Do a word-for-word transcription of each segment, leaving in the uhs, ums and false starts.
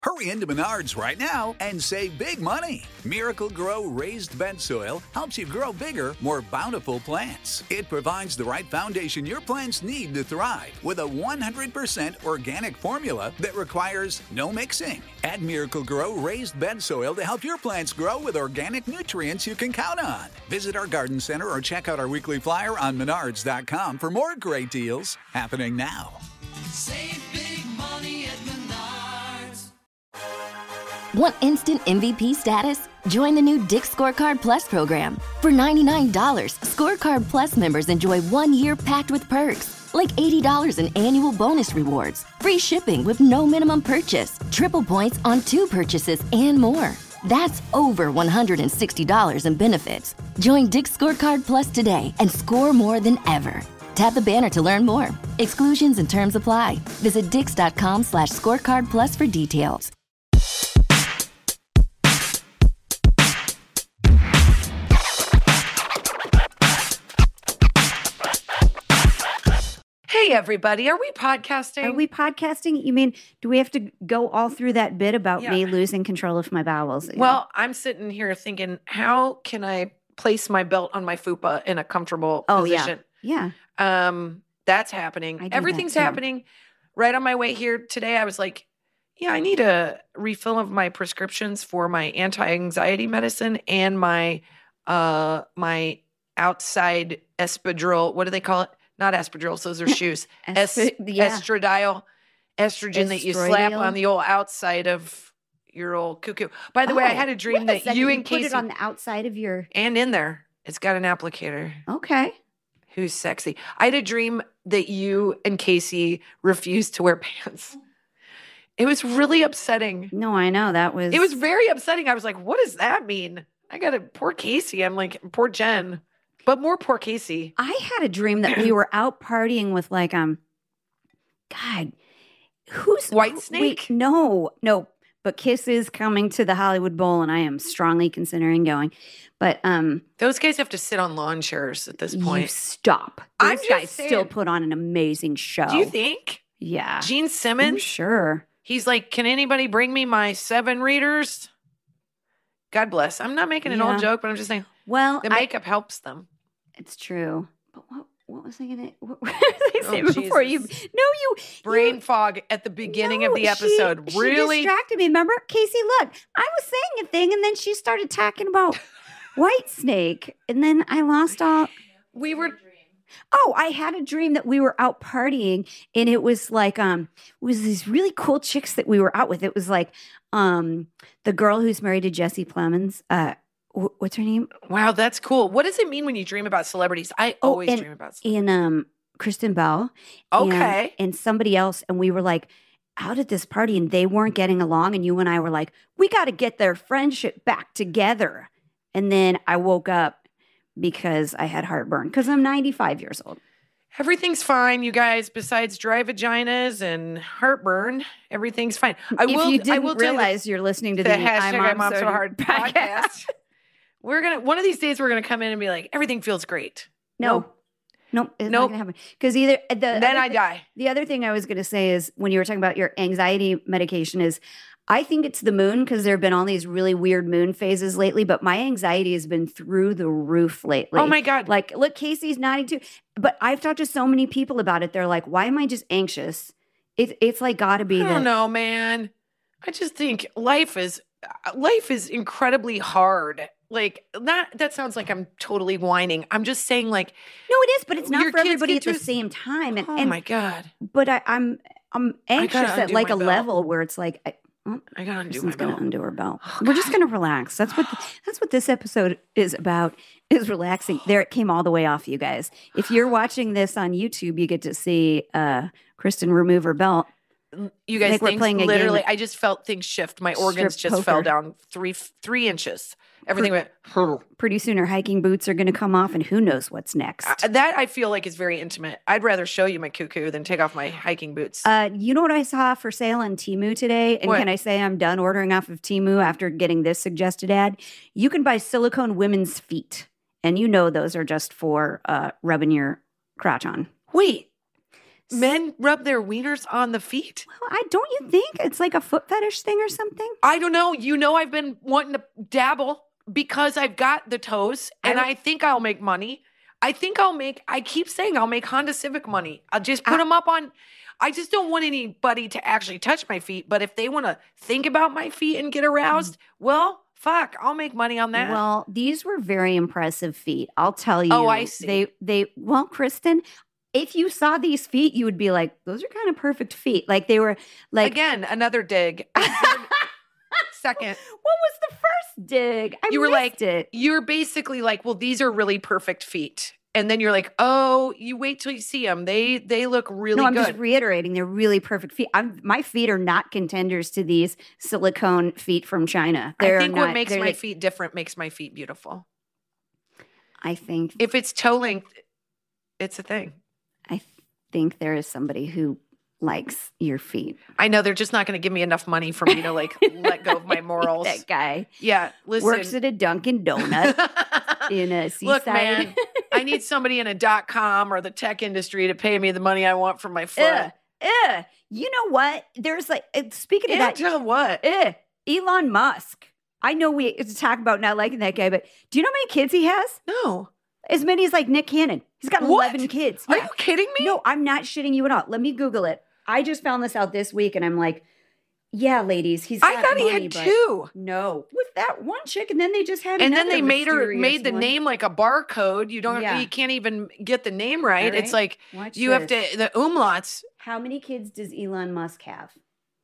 Hurry into Menards right now and save big money. Miracle Grow raised bed soil helps you grow bigger, more bountiful plants. It provides the right foundation your plants need to thrive with a one hundred percent organic formula that requires no mixing. Add Miracle Grow raised bed soil to help your plants grow with organic nutrients you can count on. Visit our garden center or check out our weekly flyer on menards dot com for more great deals happening now. Save big money at Menards. Want instant M V P status? Join the new Dick's Scorecard Plus program. For ninety-nine dollars, Scorecard Plus members enjoy one year packed with perks, like eighty dollars in annual bonus rewards, free shipping with no minimum purchase, triple points on two purchases, and more. That's over one hundred sixty dollars in benefits. Join Dick's Scorecard Plus today and score more than ever. Tap the banner to learn more. Exclusions and terms apply. Visit dix.com slash scorecard plus for details. Hey, everybody. Are we podcasting? Are we podcasting? You mean, do we have to go all through that bit about Yeah. me losing control of my bowels? Well, I'm sitting here thinking, how can I place my belt on my fupa in a comfortable oh, position? yeah. Yeah. Um, that's happening. I do that Everything's too. happening. Right on my way here today, I was like, yeah, I need a refill of my prescriptions for my anti-anxiety medicine and my uh my outside espadrille. What do they call it? Not espadrilles, those are shoes. Es- Esp- yeah. Estradiol, estrogen that you slap Estradiol. on the old outside of your old cuckoo. By the way, I Oh, had a dream wait that second, you and put Casey it on the outside of your. and in there, it's got an applicator. Okay. Who's sexy? I had a dream that you and Casey refused to wear pants. It was really upsetting. No, I know that was. It was very upsetting. I was like, what does that mean? I got to, poor Casey. I'm like, poor Jen, but more poor Casey. I had a dream that we were out partying with like um, God, who's White who- Snake? Wait, no, no. But Kiss is coming to the Hollywood Bowl, and I am strongly considering going. But um, Those guys have to sit on lawn chairs at this you point. stop. I'm Those just guys saying. still put on an amazing show. Do you think? Yeah, Gene I'm Simmons? sure. He's like, can anybody bring me my seven readers? God bless. I'm not making an Yeah. old joke, but I'm just saying Well, the I- makeup helps them. it's true. But what? What was I gonna? What, what was I Oh, saying before you? No, Jesus. you Brain you, fog at the beginning of no, the she- episode. she really? distracted me. Remember, Casey? Look, I was saying a thing, and then she started talking about White Snake, and then I lost all. we were Oh, I had a dream that we were out partying, and it was like um, it was these really cool chicks that we were out with. It was like um, the girl who's married to Jesse Plemons. Uh, wh- what's her name? wow, that's cool. What does it mean when you dream about celebrities? I Oh, always and- dream about celebrities. And um, Kristen Bell. and- Okay. And, somebody else, and we were like out at this party, and they weren't getting along, and you and I were like, we got to get their friendship back together. And then I woke up because I had heartburn because I'm ninety-five years old. Everything's fine, you guys. Besides dry vaginas and heartburn, everything's fine. I if will. you I didn't will tell you realize you're listening to the the, hashtag I'm I'm Mom So So Hard podcast. podcast. We're gonna one of these days we're gonna come in and be like, everything feels great. No. Nope. Nope, it's Nope. not gonna happen. Because either the Then other I thi- die. The other thing I was gonna say is when you were talking about your anxiety medication is I think it's the moon because there have been all these really weird moon phases lately, but my anxiety has been through the roof lately. Oh my God. Like, look, Casey's nodding too. But I've talked to so many people about it. They're like, why am I just anxious? It's it's like gotta be I the don't know, man. I just think life is uh, life is incredibly hard. Like not that sounds like I'm totally whining. I'm just saying like, No, it is, but it's not Your for kids everybody get at the to a- same time. And, oh and my God, but I, I'm I'm anxious at undo like my a belt. level where it's like I, oh, I gotta undo my Kristen's gonna belt. undo her belt. Oh, We're just God. gonna relax. That's what the, that's what this episode is about. Is relaxing. There, it came all the way off, you guys. If you're watching this on YouTube, you get to see uh, Kristen remove her belt. You I guys think we're things playing a game literally. of I just felt things shift. My organs strip just fell poker. down three three inches. Everything went. Pretty soon, her hiking boots are gonna come off, and who knows what's next. Uh, that I feel like is very intimate. I'd rather show you my cuckoo than take off my hiking boots. Uh, you know what I saw for sale on Temu today? And What? can I say I'm done ordering off of Temu after getting this suggested ad? You can buy silicone women's feet. And you know those are just for uh, rubbing your crotch on. Wait, Men rub their wieners on the feet. Well, I don't you think it's like a foot fetish thing or something? I don't know. You know, I've been wanting to dabble because I've got the toes and I, I think I'll make money. I think I'll make, I keep saying I'll make Honda Civic money. I'll just put I, them up on, I just don't want anybody to actually touch my feet. But if they want to think about my feet and get aroused, well, fuck, I'll make money on that. Well, these were very impressive feet. I'll tell you. Oh, I see. They, they, well, Kristen, if you saw these feet, you would be like, those are kind of perfect feet. Like they were like. Again, another dig. Second. What was the first dig? I you were like, it. You're basically like, well, these are really perfect feet. And then you're like, oh, you wait till you see them. They they look really no, I'm good. just reiterating, they're really perfect feet. I'm, my feet are not contenders to these silicone feet from China. They're I think not, what makes my like, feet different makes my feet beautiful. I think. If it's toe length, it's a thing. I think there is somebody who likes your feet. I know they're just not going to give me enough money for me to like let go of my morals. That guy. Yeah, listen. Works at a Dunkin' Donut in a seaside. Look, man, I need somebody in a dot com or the tech industry to pay me the money I want for my foot. Ugh, ugh. You know what? There's like, speaking of Yeah, that. tell what? Ugh, Elon Musk. I know we talk about not liking that guy, but do you know how many kids he has? No. As many as like Nick Cannon. He's got What? eleven kids. Are Yeah. you kidding me? No, I'm not shitting you at all. Let me Google it. I just found this out this week and I'm like, yeah, ladies, he's got I thought money, he had but two. No, with that one chick, and then they just had And then another they made her mysterious made the one. name like a barcode. You don't Yeah. you can't even get the name right. All right. It's like Watch you have this. to the umlauts. How many kids does Elon Musk have?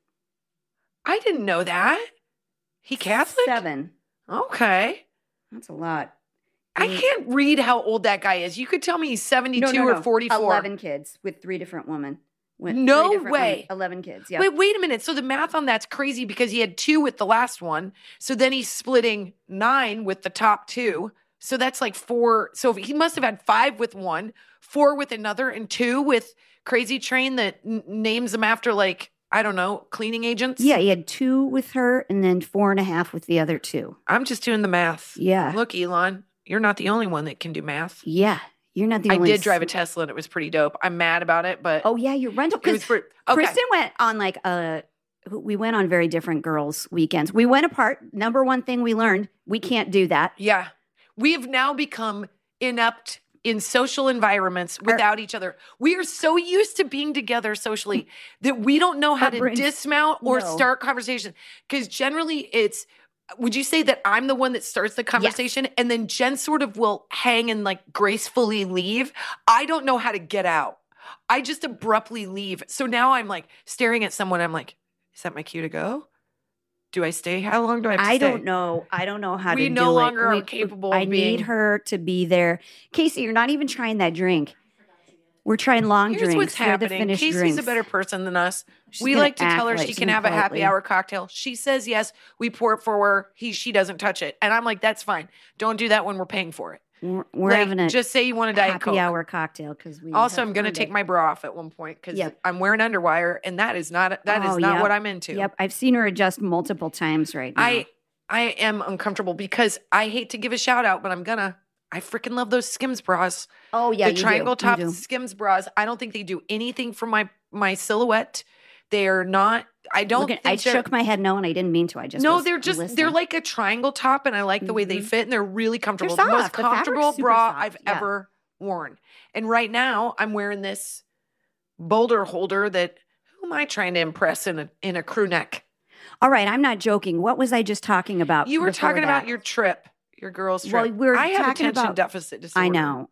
I didn't know that. He Catholic? Seven. Okay. That's a lot. I Eight. can't read how old that guy is. You could tell me he's seventy-two No, no, or no. forty-four. Eleven kids with three different women. With No three different way. women. Eleven kids. Yeah. Wait, wait a minute. So the math on that's crazy because he had two with the last one. So then he's splitting nine with the top two. So that's like four. So he must have had five with one, four with another, and two with Crazy Train that n- names them after like, I don't know, cleaning agents. Yeah, he had two with her and then four and a half with the other two. I'm just doing the math. Yeah. Look, Elon, you're not the only one that can do math. Yeah. You're not the I only. did drive a s- Tesla and it was pretty dope. I'm mad about it, but Oh yeah, your rental. it was Because pretty, okay. Kristen went on like a. We went on very different girls' weekends. We went apart. Number one thing we learned: we can't do that. Yeah. We have now become inept in social environments without each other. We are so used to being together socially that we don't know how That to brings- dismount or No. start conversation. Because generally it's, would you say that I'm the one that starts the conversation and then Jen sort of will hang and like gracefully leave? I don't know how to get out. I just abruptly leave. So now I'm like staring at someone. I'm like, is that my cue to go? Do I stay? How long do I have to I stay? don't know. I don't know how We to do no it. longer are We- capable I of need being- her to be there. Casey, you're not even trying that drink. We're trying long Here's drinks. what's We're the happening. finished Casey's drinks. a better person than us. She's we gonna like to tell her act like she she's can gonna have a happy politely- hour cocktail. She says yes. We pour it for her. He, she doesn't touch it. And I'm like, that's fine. Don't do that when we're paying for it. We're, we're Like, having a just say you want a Diet happy Coke. hour cocktail because we. Also, have I'm going to earned take it. my bra off at one point because Yep. I'm wearing underwire, and that is not that is Oh, not yep. what I'm into. Yep, I've seen her adjust multiple times right now. I I am uncomfortable because I hate to give a shout out, but I'm gonna. I freaking love those Skims bras. oh yeah, the you do. triangle You top do. Skims bras. I don't think they do anything for my my silhouette. They are not. I don't. Look at- think I they're- shook my head no, and I didn't mean to. I just no, was they're just listening. they're like a triangle top, and I like the way they Mhm. fit, and they're really comfortable. the most soft. The fabric's comfortable super bra soft, I've yeah. ever worn. And right now, I'm wearing this boulder holder that who am I trying to impress in a in a crew neck? All right, I'm not joking. What was I just talking about? You were before talking about that? your trip, your girl's trip. Well, we're I have talking attention about- deficit disorder. I know.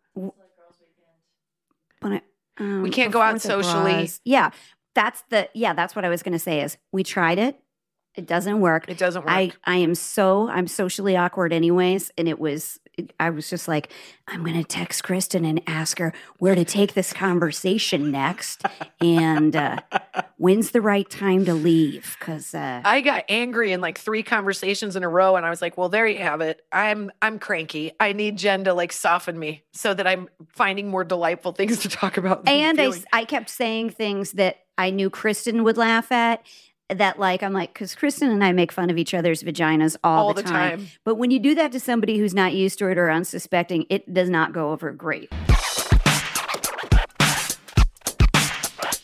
But I, um, We can't go out before the socially. bras- Yeah, that's the. Yeah, that's what I was going to say. Is we tried it. It doesn't work. It doesn't work. I, I am so I'm socially awkward anyways, and it was it, I was just like I'm gonna text Kristen and ask her where to take this conversation next, and uh, when's the right time to leave? Because uh, I got angry in like three conversations in a row, and I was like, "Well, there you have it. I'm I'm cranky. I need Jen to like soften me so that I'm finding more delightful things to talk about." than and I feeling- s- I kept saying things that I knew Kristen would laugh at. That like I'm like because Kristen and I make fun of each other's vaginas all, All the, the time. time. But when you do that to somebody who's not used to it or unsuspecting, it does not go over great.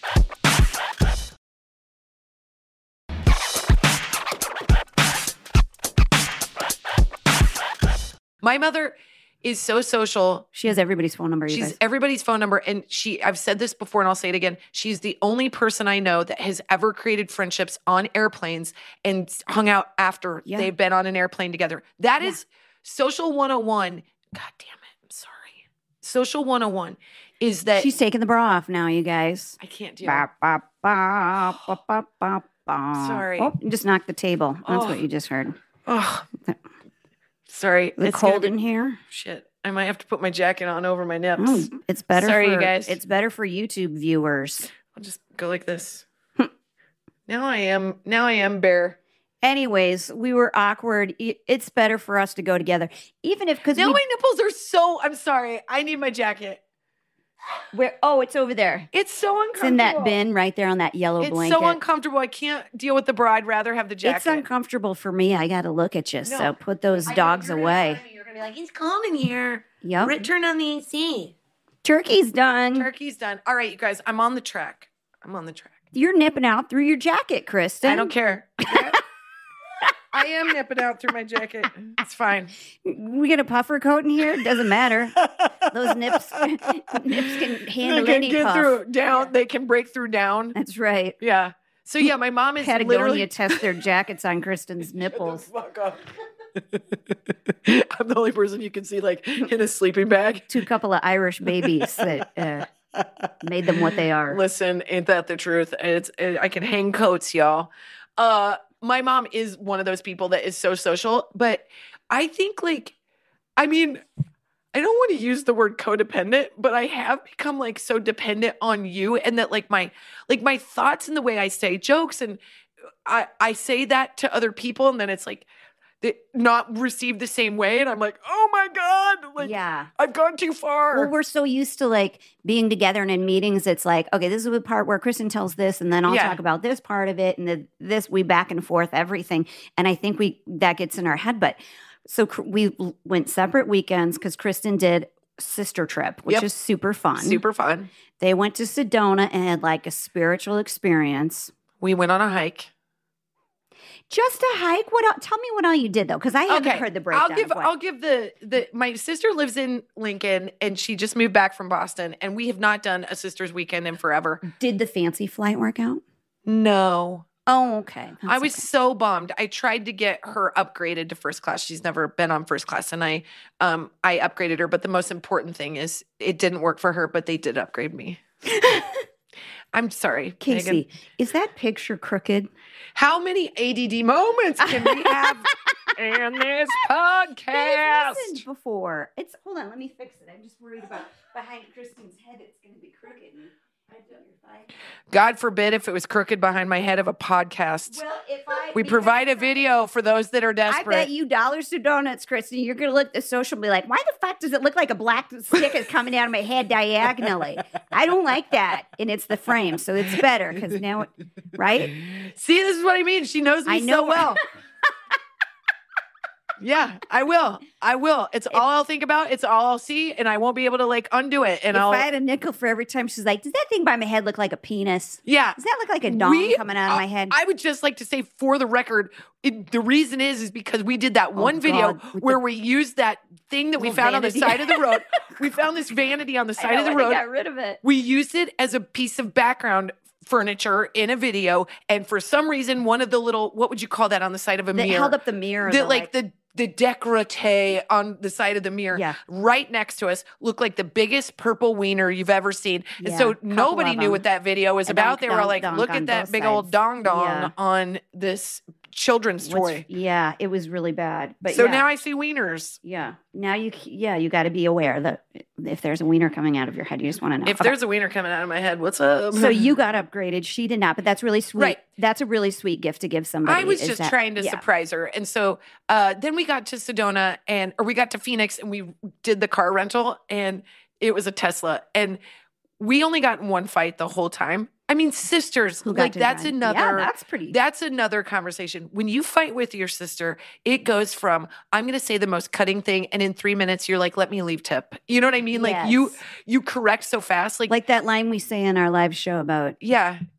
My mother is so social. She has everybody's phone number. You She's guys. everybody's phone number. And she, I've said this before and I'll say it again. She's the only person I know that has ever created friendships on airplanes and hung out after Yeah. they've been on an airplane together. That is social one oh one. God damn it. I'm sorry. Social one oh one is that She's taking the bra off now, you guys. I can't do Ba, ba, ba, ba, ba, ba, ba. Sorry. Oh, you just knocked the table. That's Oh. what you just heard. Oh, sorry. The It's gonna cold be- in here. Shit. I might have to put my jacket on over my nips. Oh, it's better. Sorry, for, you guys. It's better for YouTube viewers. I'll just go like this. now I am. Now I am bare. Anyways, we were awkward. I- It's better for us to go together, even if because Now we. my nipples are so. I'm sorry. I need my jacket. Where? Oh, it's over there. It's so It's uncomfortable. in that bin right there on that yellow It's blanket. so uncomfortable. I can't deal with the bra. I'd rather have the jacket. It's uncomfortable for me. I got to look at you. So No. put those I know dogs you're gonna away. find me. You're gonna be like, it's cold in here. Yep. Rit- Turn on the A C. Turkey's done. Turkey's done. All right, you guys. I'm on the track. I'm on the track. You're nipping out through your jacket, Kristen. I don't care. I am nipping out through my jacket. It's fine. We get a puffer coat in here. Doesn't matter. Those nips, nips can handle They can any get puff. through down. They can break through down. That's right. Yeah. So yeah, my mom is Patagonia literally test their jackets on Kristen's nipples. Fuck up. I'm the only person you can see like in a sleeping bag. Two couple of Irish babies that uh, made them what they are. Listen, ain't that the truth? It's it, I can hang coats, y'all. Uh, my mom is one of those people that is so social, but I think like, I mean, I don't want to use the word codependent, but I have become like so dependent on you, and that like my like my thoughts and the way I say jokes, and I I say that to other people, and then it's like they not received the same way, and I'm like, oh my god, like Yeah. I've gone too far. Well, we're so used to like being together and in meetings. It's like, okay, this is the part where Kristen tells this, and then I'll Yeah. talk about this part of it, and the, this we back and forth everything. And I think we that gets in our head. But so cr- we l- went separate weekends because Kristen did sister trip, which Yep. is super fun. Super fun. They went to Sedona and had like a spiritual experience. We went on a hike. Just a hike. What? el- Tell me what all you did though, because I haven't heard the breakdown. I'll give of what- I'll give the the my sister lives in Lincoln and she just moved back from Boston, and we have not done a sister's weekend in forever. Did the fancy flight work out? No. Oh, okay. I That's was okay. so bummed. I tried to get her upgraded to first class. She's never been on first class, and I um I upgraded her, but the most important thing is it didn't work for her, but they did upgrade me. I'm sorry, Casey, Megan. is that picture crooked? How many A D D moments can we have in this They've podcast? listened before. It's hold on, let me fix it. I'm just worried about behind Kristen's head. It's going to be crooked. And I don't know if I- God forbid if it was crooked behind my head of a podcast. Well, if I We because provide a I- video for those that are I desperate. bet you dollars to donuts, Kristen. You're going to look at the social and be like, why the fuck does it look like a black stick is coming out of my head diagonally? I don't like that. And it's the frame. So it's better because now, it, right? See, this is what I mean. She knows me I know. so well. Yeah, I will. I will. It's all I'll think about. It's all I'll see, and I won't be able to like undo it. And if I'll I had a nickel for every time she's like, does that thing by my head look like a penis? yeah. Does that look like a dong We- coming out of my head? I would just like to say, for the record, it, the reason is is because we did that one video Oh, God, with where the we used that thing that we little found on the vanity. side of the road. We found this vanity on the I side of know, the I road. got rid of it. We used it as a piece of background furniture in a video, and for some reason, one of the little what would you call that on the side of a That mirror? held up the mirror. the, the, like the the decollete on the side of the mirror, Yeah. right next to us, looked like the biggest purple wiener you've ever seen. And Yeah, so couple nobody of knew them. what that video was A about. donk, They were donk, like, donk "Look on at that both big old sides." dong dong Yeah. on this children's What's- toy." Yeah, it was really bad. But so yeah, now I see wieners. yeah, now you c- yeah you got to be aware that if there's a wiener coming out of your head, you just want to know. If Okay. there's a wiener coming out of my head, what's up? so you got upgraded, she did not, but that's really sweet. Right. That's a really sweet gift to give somebody. I was is just that- trying to yeah. surprise her. And so uh, then we got to Sedona and or we got to Phoenix and we did the car rental and it was a Tesla. And we only got in one fight the whole time. I mean, sisters, Who got like to that's drive? another Yeah, that's pretty. that's another conversation. When you fight with your sister, it goes from I'm going to say the most cutting thing and in three minutes you're like, "Let me leave tip." You know what I mean? Like you Yes. you correct so fast. Like, like that line we say in our live show about yeah.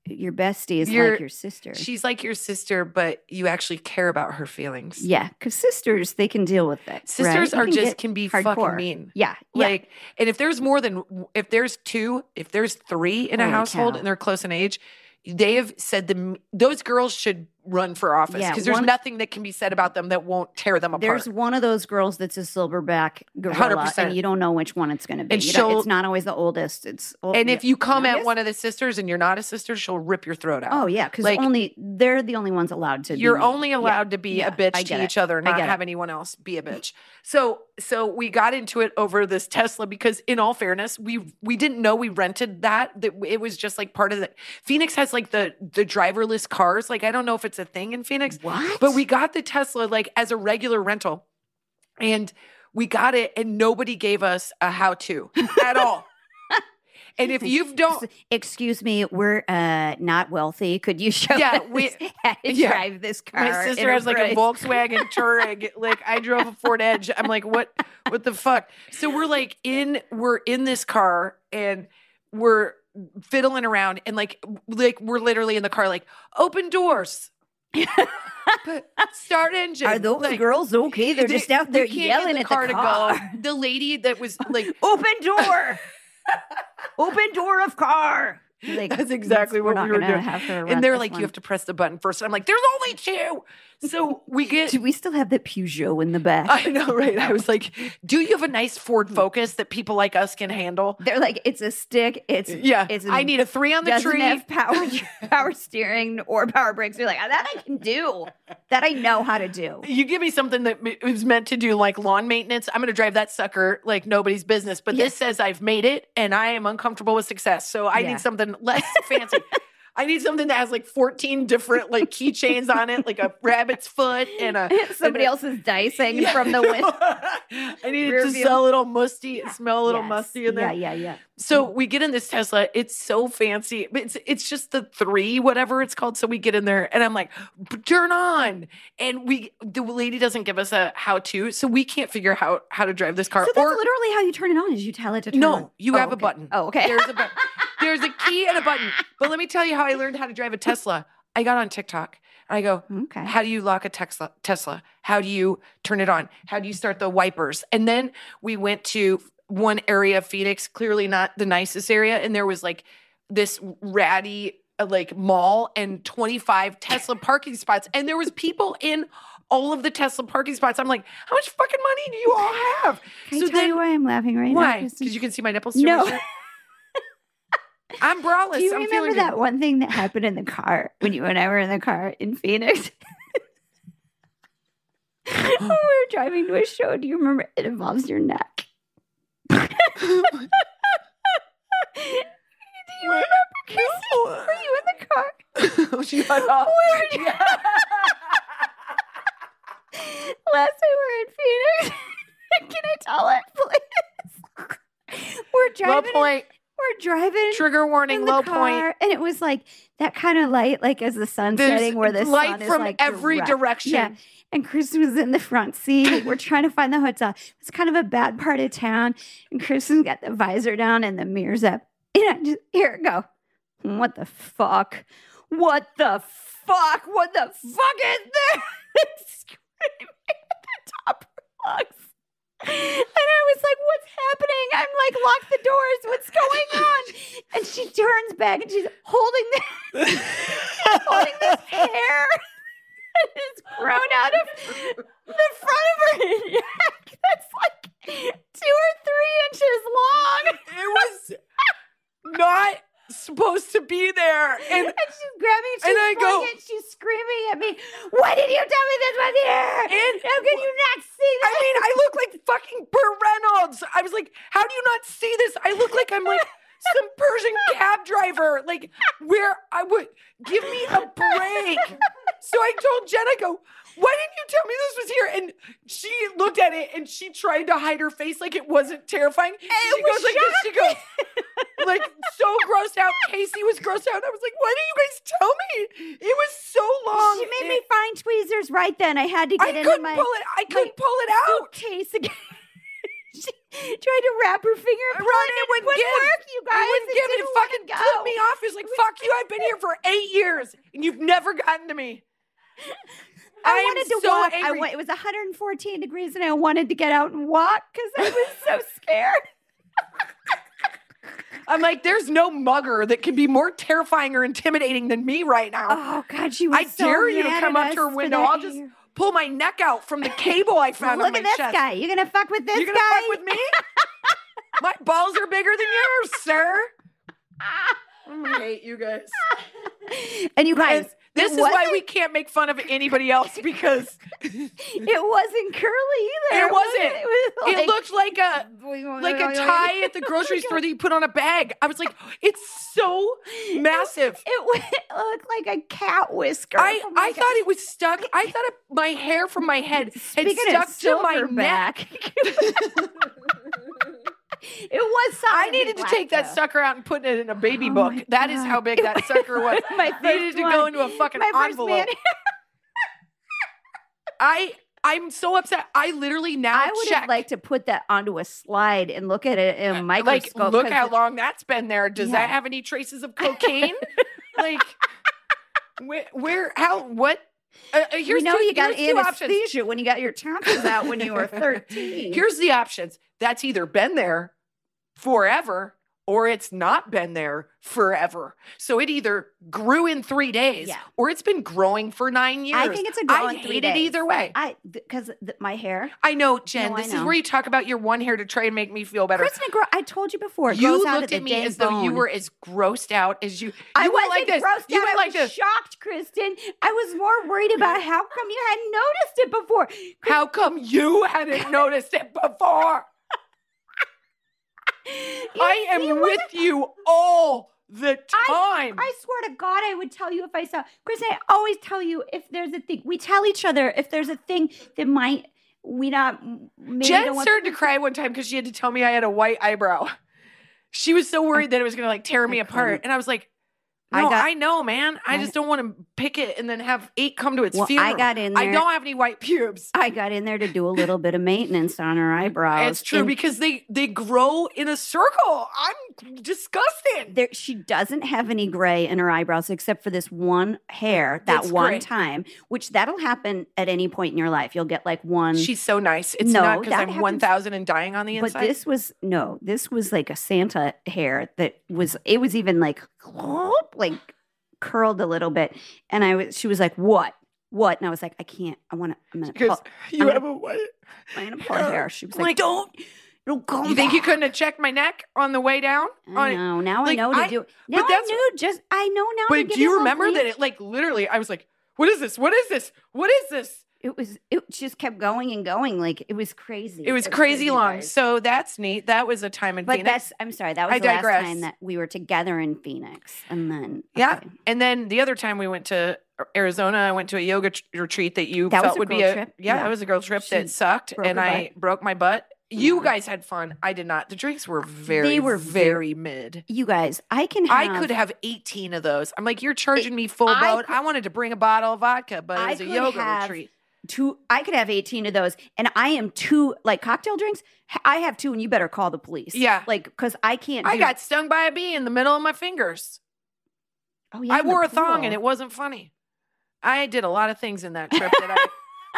Your bestie is You're- like your sister. She's like your sister, but you actually care about her feelings. Yeah, because sisters, they can deal with it. Sisters right? You are just get can be hardcore. fucking mean. Yeah, yeah. Like, and if there's more than, if there's two, if there's three in a Holy household cow. and they're close in age, they have said the those girls should run for office Yeah, because there's one- nothing that can be said about them that won't tear them apart. There's one of those girls that's a silverback gorilla, one hundred percent. and you don't know which one it's going to be. And You don't- she'll- it's not always the oldest. It's old, and if you come at youngest. one of the sisters and you're not a sister, she'll rip your throat out. oh yeah, because like- only they're the only ones allowed to. You're be mean. only allowed to be yeah, a bitch I get to it. each other, I not get it. have anyone else be a bitch. So, so we got into it over this Tesla because, in all fairness, we we didn't know we rented that. That it was just like part of the Phoenix has like the the driverless cars. Like I don't know if it's a thing in Phoenix, What? but we got the Tesla like as a regular rental, and we got it, and nobody gave us a how to at all. And if you don't, Excuse me, we're uh, not wealthy. Could you show Yeah, us we- how to yeah. drive this car? my sister has like a Enterprise? Volkswagen Touareg. Like I drove a Ford Edge. I'm like, what? What the fuck? So we're like in, we're in this car and we're fiddling around and like, like we're literally in the car, like open doors, but start engine. Are those like, girls okay? They're they- just out we there can't get yelling at the car. to go. The lady that was like, Open door. Open door of car. Like, That's exactly we're what not we were gonna doing. Have her rent and they're this like, one. you have to press the button first. And I'm like, there's only two. So we get. Do we still have the Peugeot in the back? I know, right? I was like, do you have a nice Ford Focus that people like us can handle? They're like, it's a stick. It's Yeah, It's I need a three on the doesn't tree. have power power steering or power brakes. You're like, that I can do. That I know how to do. You give me something that m- is meant to do like lawn maintenance, I'm going to drive that sucker like nobody's business. But Yeah. this says I've made it and I am uncomfortable with success. So I Yeah. need something less fancy. I need something that has like fourteen different like keychains on it, like a rabbit's foot and a Somebody and a- else's dice hanging Yeah. from the window. I need it Rear to view. smell a little musty, smell a little Yes. musty in there. Yeah, yeah, yeah. So we get in this Tesla. It's so fancy. But It's it's just the three, whatever it's called. So we get in there, and I'm like, turn on. And we the lady doesn't give us a how to, so we can't figure how how to drive this car. So that's or literally how you turn it on. Is you tell it to turn no, on? you Oh, have a okay. button. Oh, okay. There's a button. There's a key and a button. But let me tell you how I learned how to drive a Tesla. I got on TikTok. And I go, Okay. how do you lock a Tesla? Tesla? How do you turn it on? How do you start the wipers? And then we went to one area of Phoenix, clearly not the nicest area, and there was like this ratty uh, like mall and twenty-five Tesla parking spots, and there was people in all of the Tesla parking spots. I'm like, how much fucking money do you all have? Can so I tell then you why I'm laughing right why? now? Kristen? Because you can see my nipples. through No. my shirt? I'm braless. Do you I'm remember feeling that good. one thing that happened in the car when you and I were in the car in Phoenix? When we were driving to a show. Do you remember? It involves your neck. Do you remember, Chrissy? Were you in the car? Shut up. Where were you? Last time we were in Phoenix. Can I tell it, please? We're Low driving. point. We're driving. Trigger warning. in the Low car, point. and it was like that kind of light, like as the sun's There's setting, where the light sun is from like every direct. direction. Yeah, and Chris was in the front seat. We're trying to find the hotel. It's kind of a bad part of town, and Kristen's got the visor down and the mirrors up. And I just here it go. What the fuck? What the fuck? What the fuck is this? Screaming at the top of her lungs. And I was like, what's happening? I'm like, lock the doors. What's going on? And she turns back and she's holding this, holding this hair. And it's grown out of the front of her neck. That's like two or three inches long. It was not supposed to be there. And And she's grabbing it. She's And I go- flinging it. She's screaming at me. Why did you tell me this was here? And- How can you not see this? I mean, I look like fucking Burt Reynolds. I was like, how do you not see this? I look like I'm like some Persian cab driver. Like, where I would give me a break. So I told Jen, I go, why didn't you tell me this was here? And she looked at it and she tried to hide her face like it wasn't terrifying. she it goes was like this. She goes, like, so grossed out. Casey was grossed out. I was like, why didn't you guys tell me? It was so long. She made me It- find tweezers right then. I had to I get into couldn't my pull it. I couldn't pull it out. suitcase again. she, Tried to wrap her finger and I pull it. wouldn't- It it wouldn't wouldn't give. work, you guys. I wouldn't It give it. didn't Fucking wanna flipped go. me off. It's like, fuck you. I've been here for eight years and you've never gotten to me. I am wanted to so walk. I angry. wa- it was one hundred fourteen degrees, and I wanted to get out and walk because I was so scared. I'm like, there's no mugger that can be more terrifying or intimidating than me right now. Oh God, she was I so dare you to mad come at up to her us for window. that I'll just hair. pull my neck out from the cable I found Look on my at this chest. guy. You're gonna fuck with this You're gonna guy? fuck with me? My balls are bigger than yours, sir. I'm gonna hate you guys. And you guys, And this it is why wasn't- we can't make fun of anybody else because it wasn't curly either. It wasn't. It, was it like, looked like a like a tie at the grocery store that you put on a bag. I was like, it's so massive. It, wa- it looked like a cat whisker. I, Oh my I God. thought it was stuck. I thought it, my hair from my head had Speaking stuck of to my neck. silverback. It was something. I needed to black, take that though. sucker out and put it in a baby Oh book. my That is God. how big that sucker was. My Needed first to go one. into a fucking My first envelope. man. I I'm so upset. I literally now I would check. have liked to put that onto a slide and look at it in a like, microscope. look 'cause how it- long that's been there. Does Yeah. that have any traces of cocaine? like, where, where, how, what? Uh, uh, here's we know two, you got here's two options. anesthesia when you got your tonsils out when you were thirteen. Here's the options. That's either been there forever or it's not been there forever. So it either grew in three days Yeah. or it's been growing for nine years. I think it's a grow I in three hate it days. either way. I because th- my hair. I know, Jen. No, I this is know. where you talk about your one hair to try and make me feel better. Kristen, grow, I told you before. It You grows out looked at, at the me dang as though you bone. were as grossed out as you. you I went wasn't like this. grossed You out. went I like was this. shocked, Kristen. I was more worried about how come you hadn't noticed it before. How come you hadn't noticed it before? You I see am what- with you all the time. I swear to God, I would tell you if I saw. Kristen, I always tell you if there's a thing. We tell each other if there's a thing that might we not. Maybe Jen don't want started to cry one time because she had to tell me I had a white eyebrow. She was so worried that it was going to like tear me I apart. couldn't. And I was like, I no, I, got- know, man. I, I- just don't want to pick it and then have eight come to its Well, I funeral. got in I there- don't have any white pubes. I got in there to do a little bit of maintenance on her eyebrows. It's true and because they they grow in a circle. I'm disgusted. there, she doesn't have any gray in her eyebrows except for this one hair that That's one great. time, which that'll happen at any point in your life. You'll get like one. She's so nice. It's No, not because that I'm happens- one thousand and dying on the but inside. this was no, this was like a Santa hair that was. It was even like like curled a little bit, and I was. She was like, "What? What?" And I was like, "I can't. I want to. I'm gonna because pull. you I'm have a white. I'm gonna pull her hair." She was I'm like, like, "Don't, don't come." You think you back." couldn't have checked my neck on the way down? I On- know. Now like, I know to I- do. but Now I that's- knew. Just I know now. to But give do it a you little remember clean. that it like literally? I was like, "What is this? What is this? What is this?" It was. It just kept going and going. Like it was crazy. It was crazy long. guys. So that's neat. That was a time in But Phoenix. that's. I'm sorry. That was I the digress. last time that we were together in Phoenix, and then Yeah. okay. And then the other time we went to Arizona, I went to a yoga tr- retreat that you That was felt a would be girl a trip? yeah, Yeah. it was a girl trip She that sucked, broke and her I butt. broke my butt. You Yeah. guys had fun. I did not. The drinks were very, They were very mid. You guys, I can. Have, I could have eighteen of those. I'm like, you're charging me full I boat. could- I wanted to bring a bottle of vodka, but it I was a could yoga have retreat. two. I could have eighteen of those, and I am two like cocktail drinks. h- I have two, and you better call the police. Yeah. like because I can't. I do- got stung by a bee in the middle of my fingers. Oh yeah, I in the wore a thong pool. and it wasn't funny. I did a lot of things in that trip that I.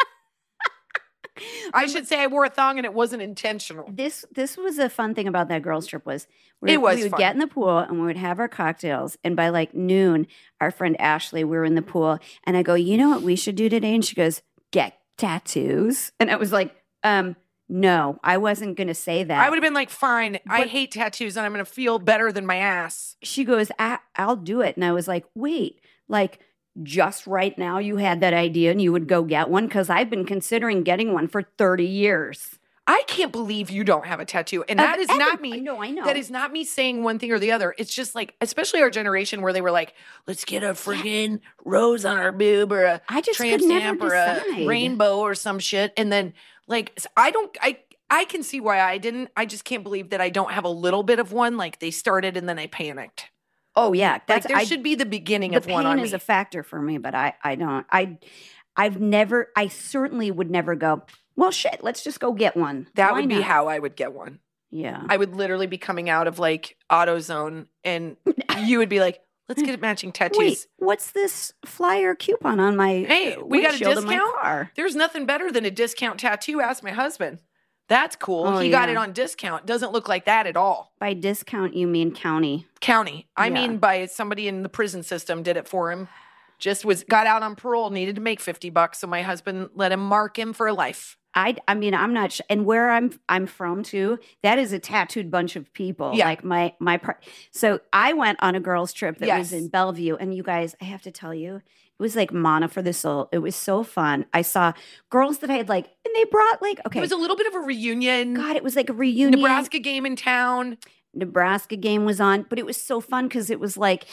I should say I wore a thong and it wasn't intentional. This this was a fun thing about that girls trip was we, It was we would fun. get in the pool and we would have our cocktails, and by like noon, our friend Ashley, we were in the pool, and I go, you know what we should do today? And she goes, get tattoos, and I was like, um, no, I wasn't gonna say that. I would have been like, fine, I But- hate tattoos and I'm going to feel better than my ass. She goes, I, I'll do it, and I was like, wait, like. Just right now, you had that idea and you would go get one because I've been considering getting one for thirty years. I can't believe you don't have a tattoo. And that is not me. No, I know. That is not me saying one thing or the other. It's just like, especially our generation where they were like, let's get a friggin' rose on our boob or a I just tramp could stamp never or a decide. rainbow or some shit. And then like, s- I don't, I, I can see why I didn't. I just can't believe that I don't have a little bit of one. Like they started and then I panicked. Oh yeah, Like that's there I, should be the beginning the of one pain on is me. a factor for me, but I I don't I I've never I certainly would never go. Well, shit, let's just go get one. That Why would be not? how I would get one. Yeah. I would literally be coming out of like AutoZone and you would be like, let's get matching tattoos. Wait, what's this flyer coupon on my Hey, uh, we got a windshield of my discount? car? There's nothing better than a discount tattoo. Ask my husband. That's cool. Oh, he got yeah. it on discount. Doesn't look like that at all. By discount, you mean county. County. I Yeah. mean, by somebody in the prison system did it for him. Just was got out on parole, needed to make fifty bucks. So my husband let him mark him for life. I, I mean, I'm not, sh- and where I'm, I'm from too. That is a tattooed bunch of people. Yeah. Like my, my part. So I went on a girls' trip that was Yes. in Bellevue, and you guys, I have to tell you, it was like mana for the soul. It was so fun. I saw girls that I had like, and they brought like, okay, It was a little bit of a reunion. God, it was like a reunion. Nebraska game in town. Nebraska game was on, but it was so fun because it was like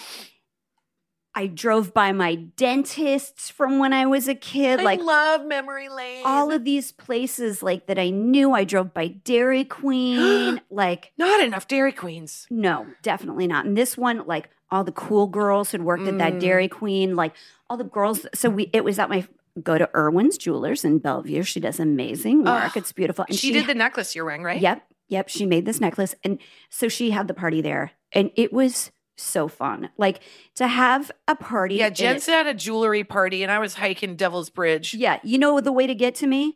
I drove by my dentists from when I was a kid, I like love memory lane. all of these places like that I knew. I drove by Dairy Queen, like Not enough Dairy Queens. no, definitely not. And this one, like all the cool girls who'd worked at that Mm. Dairy Queen, like all the girls. So we, it was at my go to Irwin's Jewelers in Bellevue. She does amazing work. Ugh. It's beautiful. And She, did the necklace you're wearing, right? Yep. Yep. She made this necklace. And so she had the party there. And it was so fun. Like to have a party. Yeah, and Jen's it- had a jewelry party and I was hiking Devil's Bridge. Yeah. You know the way to get to me?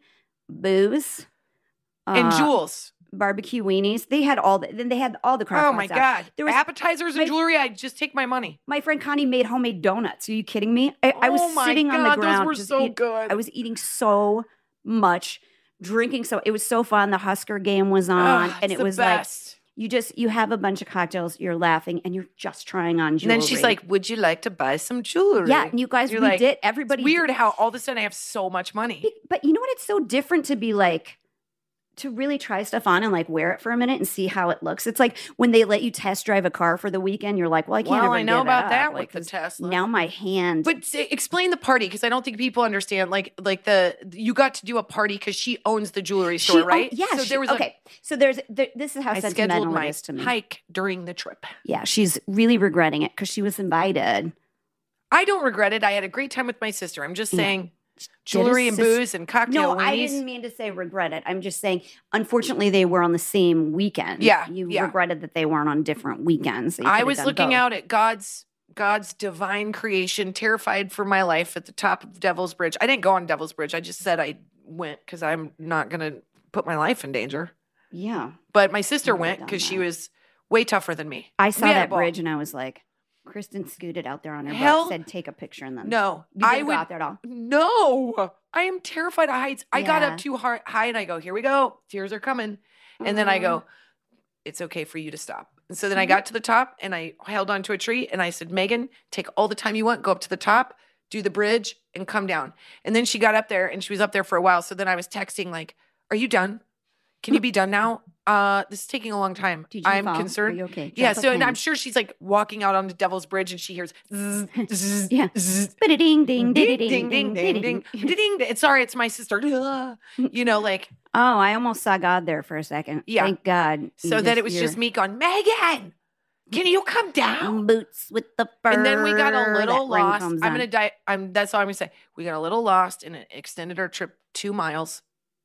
Booze. And uh, jewels. Barbecue weenies. They had all the, then they had all the crock Oh my pots out. God. There was- Appetizers and my- jewelry, I'd just take my money. My friend Connie made homemade donuts. Are you kidding me? I, I was Oh my sitting on the God, ground. Those were just so eat- good. I was eating so much, drinking so it was so fun. The Husker game was on, Ugh, and it's it the was like best. you just you have a bunch of cocktails, you're laughing, and you're just trying on And jewelry. then she's like, would you like to buy some jewelry? "Yeah," and you guys, You're we like, did. Everybody, It's weird how all of a sudden I have so much money. Be- But you know what? It's so different to be like, to really try stuff on and like wear it for a minute and see how it looks. It's like when they let you test drive a car for the weekend, you're like, well, I can't Well, ever I know give about it that up. with Like, the 'cause Tesla. Now my hand. But say, explain the party because I don't think people understand. Like, like the you got to do a party because she owns the jewelry She store, own- right? yeah. So she- there was okay. so there's there, this is how A, I scheduled sentimental my it is to me. hike during the trip. Yeah, she's really regretting it because she was invited. I don't regret it. I had a great time with my sister. I'm just Yeah. saying, jewelry and sis- booze and cocktail No, I weenies. didn't mean to say regret it. I'm just saying, unfortunately, they were on the same weekend. Yeah, you yeah. regretted that they weren't on different weekends. that you I could've was done looking both. out at God's God's divine creation, terrified for my life at the top of Devil's Bridge. I didn't go on Devil's Bridge. I just said I went because I'm not going to put my life in danger. Yeah, But my sister Never went done because she that. was way tougher than me. I saw We had a that ball. bridge and I was like, Kristen scooted out there on her Hell- butt, said, "Take a picture," and then No, you didn't I go would. out there at all. No, I am terrified of heights. I got Yeah. up too hard, high and I go, here we go. Tears are coming. And then I go, it's okay for you to stop. And so then I got to the top and I held onto a tree and I said, Megan, take all the time you want, go up to the top, do the bridge and come down. And then she got up there and she was up there for a while. So then I was texting like, are you done? Can you be done now? Uh, this is taking a long time. Did you I'm fall? Are concerned. you okay? Yeah. Drop a So and I'm pin. sure she's like walking out on the Devil's Bridge and she hears zzz, zzz, Yeah. zzz, Ding, ding, ding, ding, ding, ding, ding, ding, ding, ding, ding. Sorry, it's my sister. You know, like, Oh, I almost saw God there for a second. Yeah. Thank God. You so that it was you're- just me going, Megan, can you come down? boots with the fur. And then we got a that little ring lost. comes I'm on. gonna die. I'm that's all I'm gonna say. We got a little lost and it extended our trip two miles.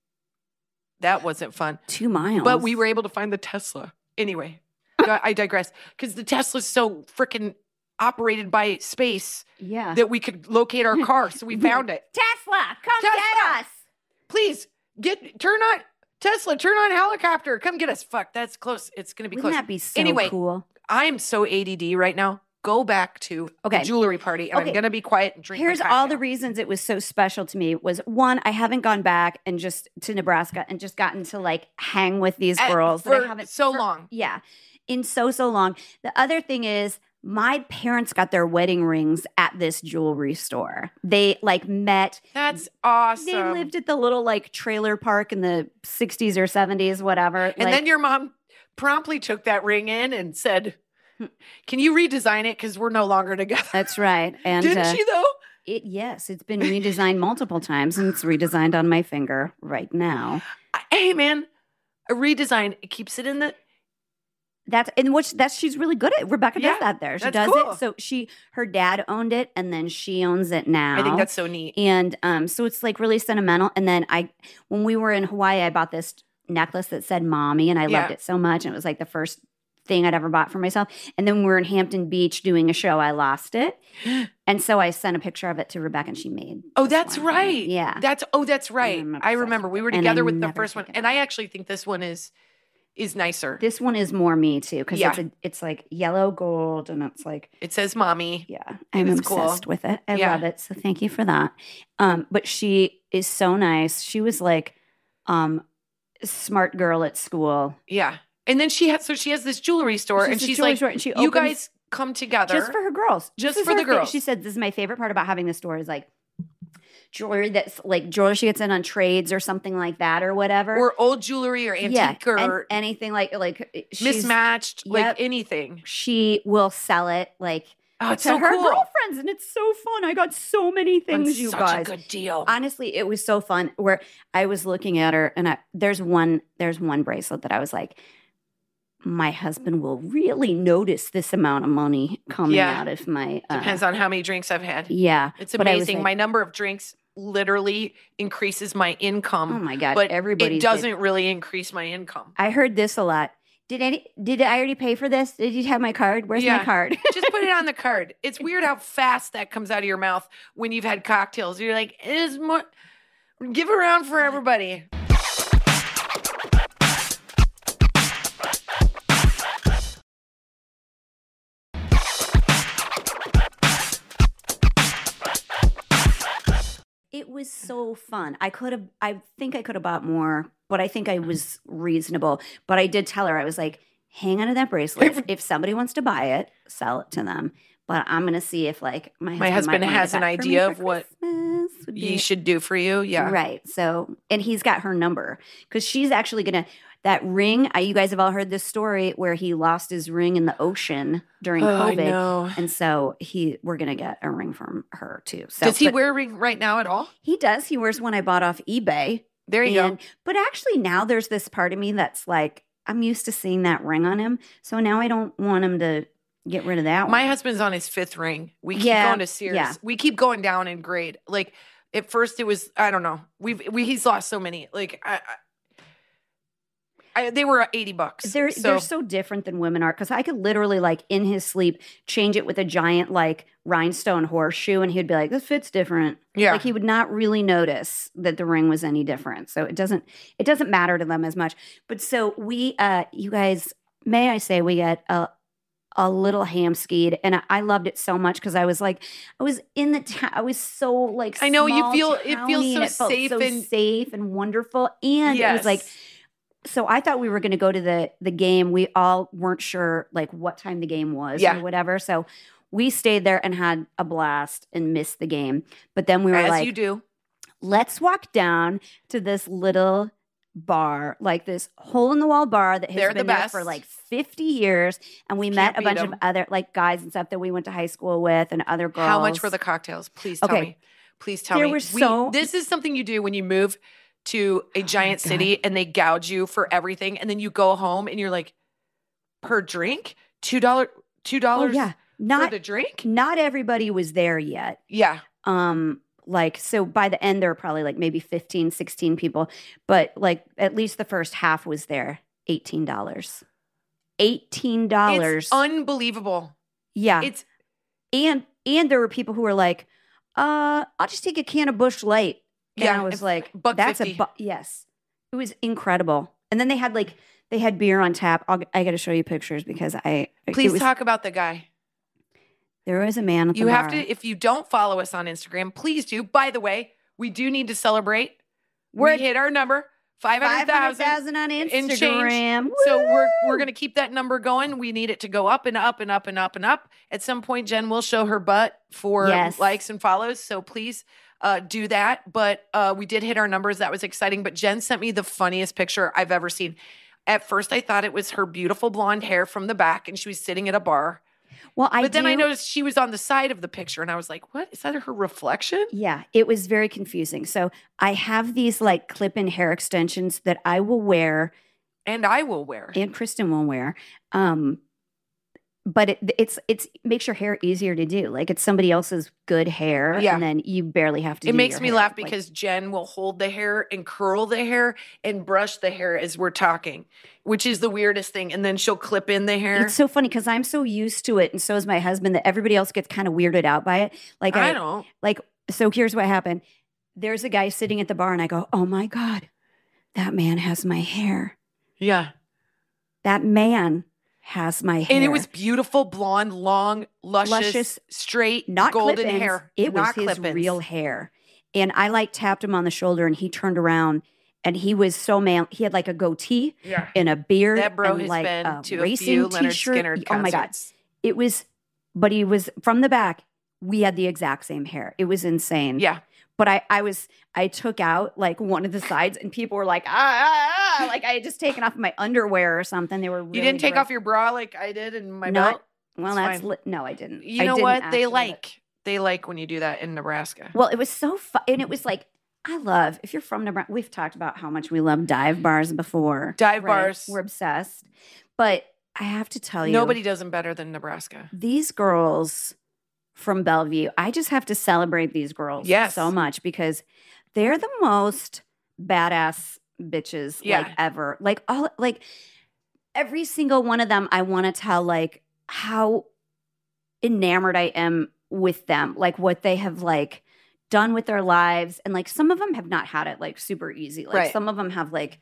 That wasn't fun. two miles, But we were able to find the Tesla. Anyway, I I digress. Because the Tesla's so freaking operated by space yeah. that we could locate our car. So we found it. Tesla, come Tesla! get us. Please get turn on Tesla, turn on helicopter. Come get us. Fuck, that's close. It's gonna be Wouldn't close. that be so Anyway, cool? I am so A D D right now. Go back to Okay. the jewelry party, and Okay. I'm gonna be quiet and drink. my Here's all the cocktail. reasons it was so special to me was one, I haven't gone back and just to Nebraska and just gotten to like hang with these Uh, girls that for I haven't so for- long. Yeah. In so, so long. The other thing is my parents got their wedding rings at this jewelry store. They like met. That's awesome. They lived at the little like trailer park in the sixties or seventies, whatever. and like, then your mom promptly took that ring in and said, "Can you redesign it? Because we're no longer together." that's right. And Didn't uh, she though? it, yes, it's been redesigned multiple times and it's redesigned on my finger right now. I- Hey man, a redesign. It keeps it in the. That's in which that's she's really good at. Rebecca Yeah, does that there. She that's does cool. it. So she her dad owned it and then she owns it now. I think that's so neat. and um so it's like really sentimental. And then I when we were in Hawaii, I bought this necklace that said mommy, and I Yeah. loved it so much. And it was like the first thing I'd ever bought for myself. And then we were in Hampton Beach doing a show. I lost it. And so I sent a picture of it to Rebecca and she made Oh, this that's one for me. right. Yeah. That's oh, that's right. I'm I obsessed remember with we it. were And I together with the never first take one, it and off. I actually think this one is is nicer. This one is more me too, because Yeah. it's a, it's like yellow gold and it's like, It says "mommy." yeah, I'm it's obsessed cool. with it. I Yeah. love it. So thank you for that. Um, but she is so nice. She was like, um, smart girl at school. Yeah, and then she has so she has this jewelry store, She's and a she's jewelry like, store, and she "You opens- guys come together Just for her girls. Just This is for the her fa- girls. She said, this is my favorite part about having this store is like jewelry that's like jewelry she gets in on trades or something like that or whatever. or old jewelry or yeah, antique or and anything like like she's- mismatched, like Yep. anything." She will sell it like Oh, it's to so her cool. girlfriends, and it's so fun. I got so many things, It's you such guys. a good deal. Honestly, it was so fun. Where I was looking at her, and I, there's one there's one bracelet that I was like, my husband will really notice this amount of money coming Yeah. out of my. Uh, Depends on how many drinks I've had. Yeah, It's but I was amazing. like, My number of drinks literally increases my income. oh my god, but everybody it doesn't really increase my income. I heard this a lot. Did any? Did I already pay for this? Did you have my card? Where's Yeah. my card? Just put it on the card. It's weird how fast that comes out of your mouth when you've had cocktails. You're like, it is more. Give a round for everybody. It was so fun. I could have, I think I could have bought more, but I think I was reasonable. But I did tell her, I was like, hang on to that bracelet. If somebody wants to buy it, sell it to them. But I'm going to see if like my husband, My husband might wanna has get an that for me idea for of what Christmas, would He be- should do for you. Yeah. Right. So, and he's got her number because she's actually going to, that ring, I, you guys have all heard this story where he lost his ring in the ocean during Oh, I COVID. know. And so he, we're going to get a ring from her too. So, Does he but wear a ring right now at all? He does. He wears one I bought off eBay. There you And- go. But actually, now there's this part of me that's like, I'm used to seeing that ring on him. So now I don't want him to get rid of that My one. husband's on his fifth ring. We keep Yeah, going to Sears. yeah. We keep going down in grade. Like at first it was, I don't know. We've we he's lost so many. Like I, I, I they were eighty bucks. They're, so they're so different than women are because I could literally, like, in his sleep, change it with a giant, like, rhinestone horseshoe, and he'd be like, this fits different. yeah. Like, he would not really notice that the ring was any different. So it doesn't it doesn't matter to them as much. But so we, uh, you guys, may I say, we got a a little ham skied, and I, I loved it so much because I was like, I was in the town. I was so like, I know, you small feel- it feels towny, so and it felt safe so and- safe and wonderful, and it was like. Yes. So I thought we were going to go to the the game. We all weren't sure like what time the game was Yeah. or whatever. So we stayed there and had a blast and missed the game. But then we were as like, you do. let's walk down to this little bar, like this hole in the wall bar that has They're the been there best. for like fifty years. And we Can't met a beat bunch 'em. of other like guys and stuff that we went to high school with and other girls. How much were the cocktails? Please tell Okay. me. Please tell There me. were We- so- this is something you do when you move to a giant God. city and they gouge you for everything, and then you go home and you're like, per drink, two dollar, two Oh dollars yeah. for Not the drink. not everybody was there yet. Yeah. um like so by the end there were probably like maybe fifteen, sixteen people, but like at least the first half was there. eighteen dollars eighteen dollars It's unbelievable. yeah. It's and and there were people who were like, uh I'll just take a can of Busch Light. And yeah. I was it's like, buck that's fifty. a bu- yes. It was incredible. And then they had like they had beer on tap. I'll, I got to show you pictures because I it Please was- talk about the guy. there was a man at the You have bar. to, if you don't follow us on Instagram, please do. By the way, we do need to celebrate. We're we hit our number, five hundred thousand. five hundred thousand on and change. Instagram. So we're we're Woo! gonna keep that number going. We need it to go up and up and up and up and up. At some point, Jen will show her butt for Yes. likes and follows. So please uh, do that. But uh, we did hit our numbers. That was exciting. But Jen sent me the funniest picture I've ever seen. At first, I thought it was her beautiful blonde hair from the back, and she was sitting at a bar. Well, I But then I do- noticed she was on the side of the picture, and I was like, "What is that? Her reflection?" Yeah, it was very confusing. So I have these like clip-in hair extensions that I will wear, And I will wear. and Kristen will wear. Um, but it, it's it's makes your hair easier to do. Like it's somebody else's good hair, Yeah. and then you barely have to. It do makes your me hair. laugh Like, because Jen will hold the hair and curl the hair and brush the hair as we're talking, which is the weirdest thing. And then she'll clip in the hair. it's so funny because I'm so used to it, and so is my husband, that everybody else gets kind of weirded out by it. Like I I, don't. like. So here's what happened. There's a guy sitting at the bar, and I go, "Oh my god, that man has my hair. Yeah. That man has my hair." And it was beautiful, blonde, long, luscious, Luscious, straight, not golden clip-ins. hair. It was not his clip-ins. real hair. And I like tapped him on the shoulder, and he turned around, and he was so man. He had like a goatee Yeah. and a beard. That bro and has like been a to a racing few Leonard t-shirt. Skinner Oh my god! concerts. It was, but he was from the back. We had the exact same hair. It was insane. Yeah. But I, I was, I took out like one of the sides, and people were like, ah, ah, ah, like I had just taken off my underwear or something. They were. Really You didn't take gross. off your bra like I did in my Not- belt? Well, It's that's fine. li- no, I didn't. You I know didn't what? actually, They but- like. They like when you do that in Nebraska. Well, it was so fun, and it was like I love. If you're from Nebraska, we've talked about how much we love dive bars before. Dive right? bars. We're obsessed. But I have to tell you, Nobody does them better than Nebraska. these girls from Bellevue, I just have to celebrate these girls Yes. so much because they're the most badass bitches Yeah. like ever. Like all like every single one of them, I want to tell like how enamored I am with them, like what they have like done with their lives. And like some of them have not had it like super easy. Like Right. some of them have like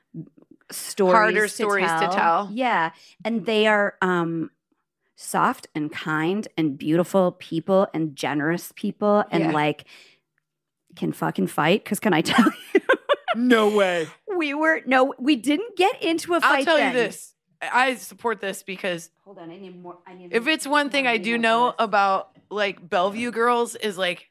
stories Harder to stories to tell. tell. Yeah. And they are um soft and kind and beautiful people and generous people and Yeah. like can fucking fight. Cause can I tell you? No way. we were no, we didn't get into a fight. I'll tell then. you this. I support this because Hold on, I need more. I need. if it's one thing more I do email know for this. about like Bellevue girls is like,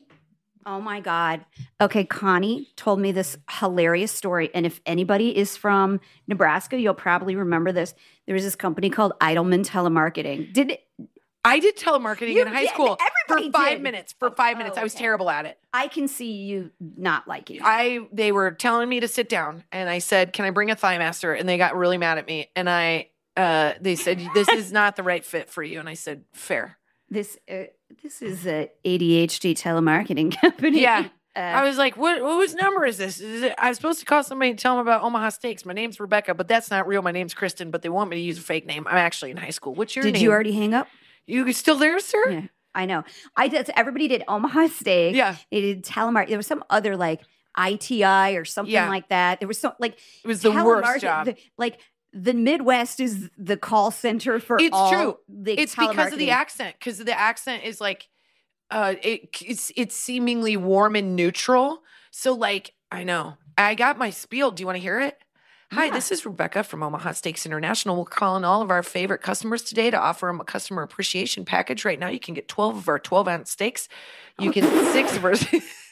Oh my God. Okay, Connie told me this hilarious story. And if anybody is from Nebraska, you'll probably remember this. There was this company called Eidelman Telemarketing. Did it, I did telemarketing You in high did. school Everybody for five did. minutes. For five minutes, Oh, I was okay. terrible at it. I can see you not liking it. I they were telling me to sit down, and I said, "Can I bring a thigh master?" And they got really mad at me, and I uh, they said, "This is not the right fit for you." And I said, "Fair." This uh, this is a A D H D telemarketing company. Yeah. Uh, I was like, "What? Whose number is this? Is it, I was supposed to call somebody and tell them about Omaha Steaks. My name's Rebecca, but that's not real. My name's Kristen, but they want me to use a fake name. I'm actually in high school. What's your did name? you already hang up? You still there, sir? Yeah, I know. I did. Everybody did Omaha Steak. Yeah. They did telemarketing. There was some other like I T I or something Yeah. like that. There was some like It was the worst telemarket- job. the- like the Midwest is the call center for It's all true. the It's because of the telemarketing. accent. Because the accent is like, uh, it, it's it's seemingly warm and neutral. So like, I know. I got my spiel. Do you want to hear it? Hi, Yeah. this is Rebecca from Omaha Steaks International. We're calling all of our favorite customers today to offer them a customer appreciation package. Right now, you can get twelve of our twelve ounce steaks. You can six of our.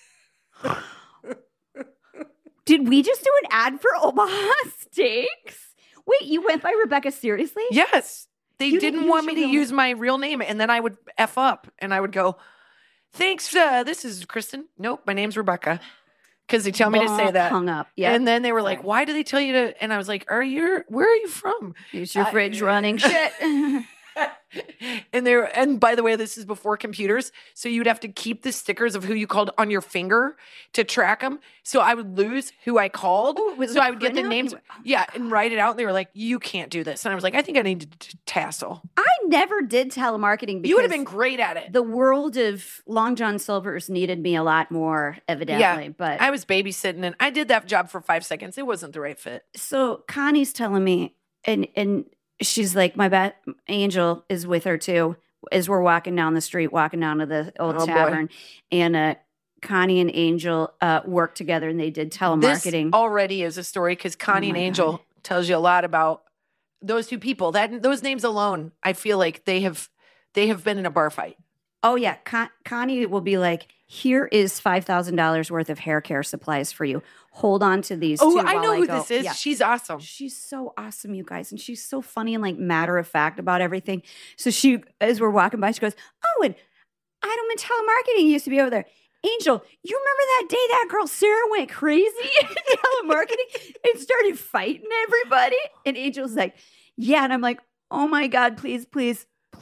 Did we just do an ad for Omaha Steaks? Wait, you went by Rebecca seriously? Yes. They You didn't didn't want use me your to real use my real name. And then I would F up and I would go, thanks. Uh, this is Kristen. Nope. My name's Rebecca. Because they tell me to say Blah, that. Hung up. Yeah. And then they were like, Sorry. why do they tell you to? And I was like, are you, where are you from? Is your I- fridge running? Shit. and they were, and by the way, this is before computers. So you'd have to keep the stickers of who you called on your finger to track them. So I would lose who I called. Oh, it was so a I would get the printout? names. You went, "Oh my yeah. And write it out. And they were like, you can't do this. And I was like, I think I need to t- tassel. I never did telemarketing because You would have been great at it. the world of Long John Silver's needed me a lot more, evidently. But I was babysitting and I did that job for five seconds. It wasn't the right fit. so Connie's telling me, and and she's like, my best Angel is with her too, as we're walking down the street, walking down to the old Oh, boy. tavern, and uh, Connie and Angel uh, worked together, and they did telemarketing. This already is a story because Connie Oh and my Angel God. tells you a lot about those two people. That those names alone, I feel like they have they have been in a bar fight. Oh yeah, Con- Connie will be like, "Here is five thousand dollars worth of hair care supplies for you. Hold on to these." Oh, too I while know who go." this is. Yeah. She's awesome. She's so awesome, you guys, and she's so funny and like matter of fact about everything. So she, as we're walking by, she goes, "Oh, and Eidelman Telemarketing used to be over there." Angel, you remember that day that girl Sarah went crazy in telemarketing and started fighting everybody? And Angel's like, "Yeah," and I'm like, "Oh my God, please, please."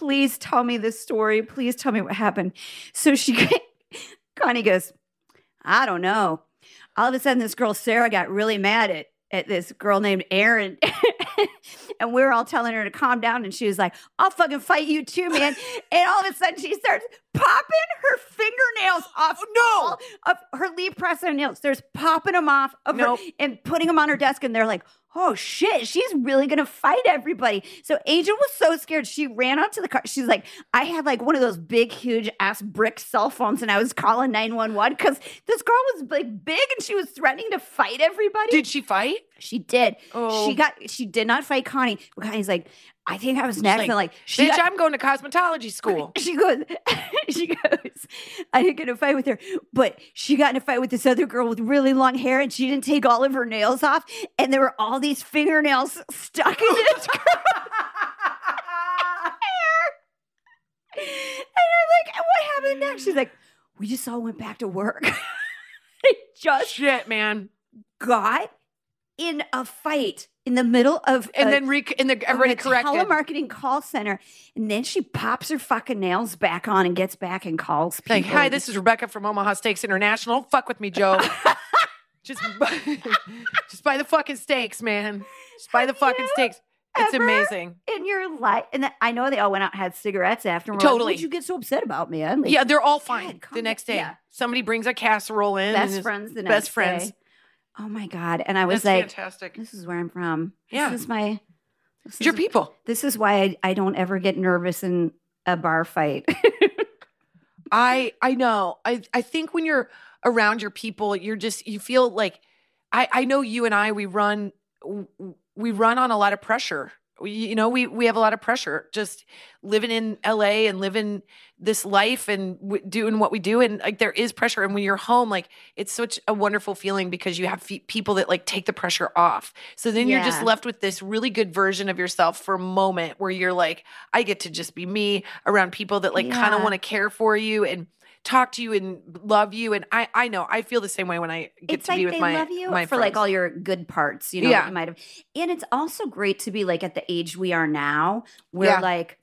please tell me this story. Please tell me what happened. So she, Connie goes, I don't know. All of a sudden, this girl, Sarah, got really mad at, at this girl named Erin. And we were all telling her to calm down. And she was like, I'll fucking fight you too, man. And all of a sudden, she starts popping her fingernails off. No. Of her leaf press on nails. There's popping them off of Nope. her and putting them on her desk. And they're like, oh shit, she's really gonna fight everybody. So Angel was so scared. She ran out to the car. She's like, I had like one of those big, huge ass brick cell phones, and I was calling nine one one because this girl was like big and she was threatening to fight everybody. Did she fight? She did. Oh. She got. She did not fight Connie. But Connie's like, I think I was next. like, and like, she Bitch, got- I'm going to cosmetology school. she goes, she goes, I didn't get in a fight with her, but she got in a fight with this other girl with really long hair, and she didn't take all of her nails off, and there were all these fingernails stuck in this girl's hair. And I'm like, what happened next? She's like, we just all went back to work. I just Shit, man. got in a fight in the middle of And a- then re- and the, everybody of a corrected. telemarketing call center, and then she pops her fucking nails back on and gets back and calls people. Like, hi, this is Rebecca from Omaha Steaks International. Don't fuck with me, Joe. just, buy, just buy the fucking steaks, man. Just buy the fucking steaks. It's ever amazing. in your life. And then, I know they all went out and had cigarettes after. Totally. What'd you get so upset about, man? Like, Yeah, they're all God, fine calm the next down. day. Yeah. Somebody brings a casserole in. and best it's- friends the next Best friends. day. Oh my God. And I was That's like, fantastic. this is where I'm from. Yeah. This is my, this It's your is, people. this is why I, I don't ever get nervous in a bar fight. I I know. I I think when you're around your people, you're just you feel like I I know you and I we run we run on a lot of pressure. We, you know, we we have a lot of pressure just living in L A and living this life and w- doing what we do, and like there is pressure. And when you're home, like it's such a wonderful feeling because you have fe- people that like take the pressure off. So then you're just Yeah. left with this really good version of yourself for a moment where you're like, I get to just be me around people that like kind of Yeah. want to care for you and talk to you and love you. And I I know I feel the same way when I get It's to like be with they my love you my for like friends. all your good parts, you know, Yeah. that you might have. And it's also great to be like at the age we are now, where Yeah. like,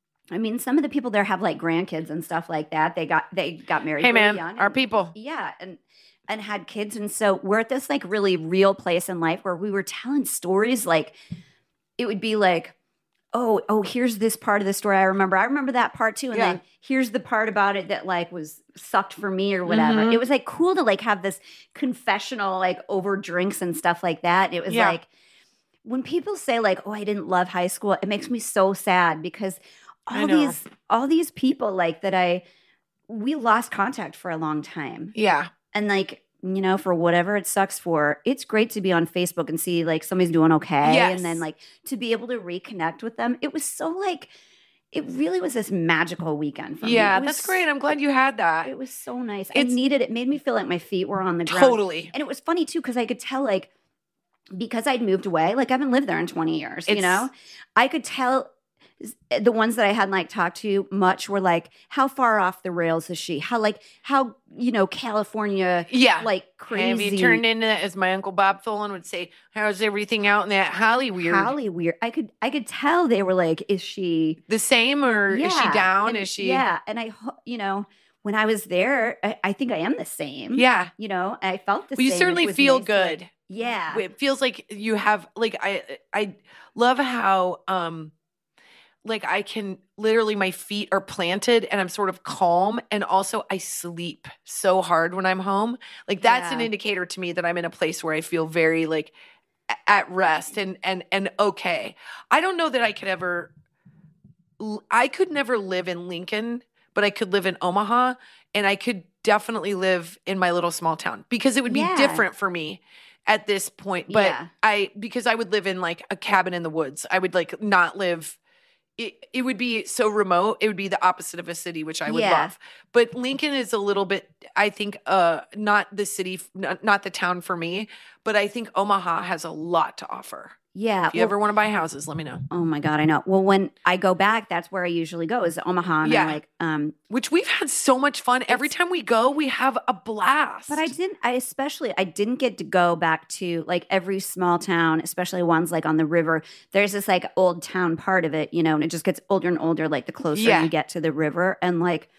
I mean, some of the people there have like grandkids and stuff like that. They got they got married. Hey really man, young our and- people. yeah, and and had kids, and so we're at this like really real place in life where we were telling stories. Like it would be like, oh, oh, here's this part of the story I remember. I remember that part too, and Yeah. then here's the part about it that like was sucked for me or whatever. Mhm. It was like cool to like have this confessional like over drinks and stuff like that. It was Yeah. like when people say like, oh, I didn't love high school, it makes me so sad because I all know. these all these people like that I we lost contact for a long time. Yeah. And like, you know, for whatever it sucks for, it's great to be on Facebook and see like somebody's doing okay. Yes. And then like to be able to reconnect with them. It was so like, it really was this magical weekend for me. Yeah, It that's was- great. I'm glad you had that. It was so nice. It's- I needed it. It made me feel like my feet were on the ground. Totally. And it was funny too, because I could tell like, because I'd moved away, like I haven't lived there in twenty years, you It's- know? I could tell the ones that I hadn't like talked to much were like, how far off the rails is she? How like, how, you know, California, Yeah. like crazy. Have you turned into, as my uncle Bob Tholen would say, how's everything out in that Hollywood? Holly weird. I could, I could tell they were like, is she, The same, or is she Yeah, down? and- Is she? Yeah. And I, ho- you know, when I was there, I, I think I am the same. Yeah. You know, I felt the Well, you same. It certainly was feel nice to, like- good. yeah. It feels like you have like I I love how um like I can literally my feet are planted and I'm sort of calm, and also I sleep so hard when I'm home. Like that's an Yeah. indicator to me that I'm in a place where I feel very like a- at rest and and and okay. I don't know that I could ever l- I could never live in Lincoln, but I could live in Omaha, and I could definitely live in my little small town because it would be Yeah. different for me at this point. But Yeah. I because I would live in like a cabin in the woods. I would like not live it, it would be so remote. It would be the opposite of a city, which I would Yeah. love. But Lincoln is a little bit, I think, uh, not the city, not, not the town for me. But I think Omaha has a lot to offer. Yeah. If you well, ever want to buy houses, let me know. oh my God, I know. Well, when I go back, that's where I usually go is Omaha. And Yeah. I like, um, Which we've had so much fun. Every time we go, we have a blast. but I didn't, I especially, I didn't get to go back to like every small town, especially ones like on the river. There's this like old town part of it, you know, and it just gets older and older, like the closer Yeah. you get to the river. And like,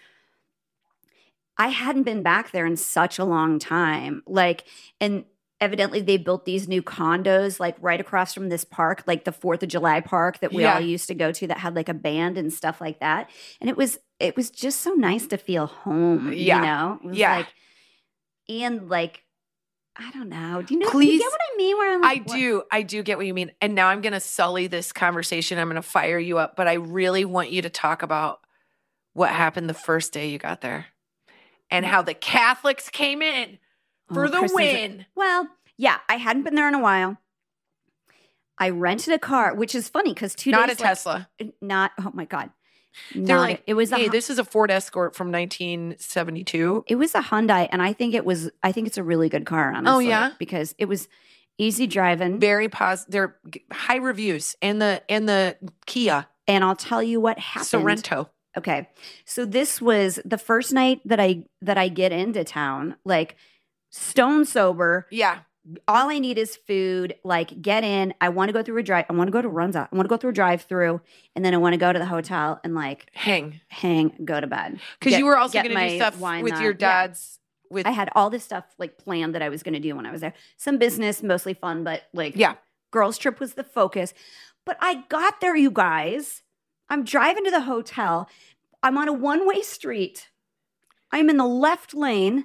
I hadn't been back there in such a long time. Like, and evidently they built these new condos like right across from this park, like the Fourth of July park that we Yeah. all used to go to that had like a band and stuff like that. And it was it was just so nice to feel home. Yeah. You know? It was Yeah. like and like I don't know. Do you know do Please. you get what I mean? Where I'm I like, what- do. I do get what you mean. And now I'm going to sully this conversation. I'm going to fire you up. But I really want you to talk about what happened the first day you got there and how the Catholics came in for Oh, the Kristen's- win. Well, yeah, I hadn't been there in a while. I rented a car, which is funny because two Not a days like- Tesla. not oh my God. They're Not like, a- it was a hey, Hon- this is a Ford Escort from nineteen seventy-two. It was a Hyundai, and I think it was. I think it's a really good car, honestly. Oh, yeah? because it was easy driving. Very positive. They're g- high reviews. And the and the Kia And I'll tell you what happened. Sorrento. Okay, so this was the first night that I that I get into town, like stone sober. Yeah. All I need is food. Like, get in. I want to go through a drive. I want to go to Runza. I want to go through a drive-through, and then I want to go to the hotel and like Hang. hang, go to bed. Because Get- you were also get going to do my stuff wine with on. your Yeah. dad's. With I had all this stuff like planned that I was going to do when I was there. Some business, mostly fun, but like Yeah. girls trip was the focus. But I got there, you guys. I'm driving to the hotel. I'm on a one-way street. I'm in the left lane,